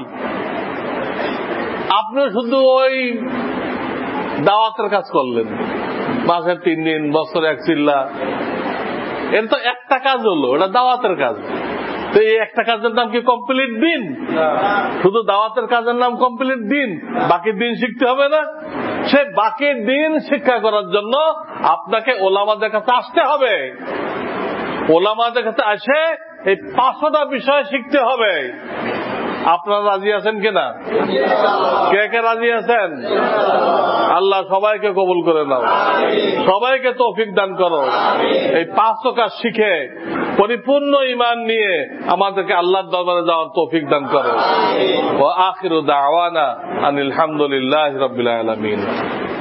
আপনি শুধু ওই দাওয়াতের কাজ করলেন, মাসের তিন দিন, বছরে এক চিল্লা, এর তো একটা কাজ হলো, এটা দাওয়াতের কাজ। তো এই একটা কাজের নাম কি কমপ্লিট দিন? শুধু দাওয়াতের কাজের নাম কমপ্লিট দিন, বাকি দিন শিখতে হবে না? সে বাকি দিন শিক্ষা করার জন্য আপনাকে ওলামাদের কাছে আসতে হবে। ওলামাদের কাছে আসে এই পাঁচটা বিষয় শিখতে হবে। আপনারা রাজি আছেন কিনা? কে কে রাজি আছেন? আল্লাহ সবাইকে কবুল করে নাও, সবাইকে তৌফিক দান করো। এই পাঁচ ওয়াক্ত শিখে পরিপূর্ণ ঈমান নিয়ে আমাদেরকে আল্লাহর দরবারে যাওয়ার তৌফিক দান করো। ওয়া আখিরু দাওয়ানা আনিল হামদুলিল্লাহি রাব্বিল আলামিন।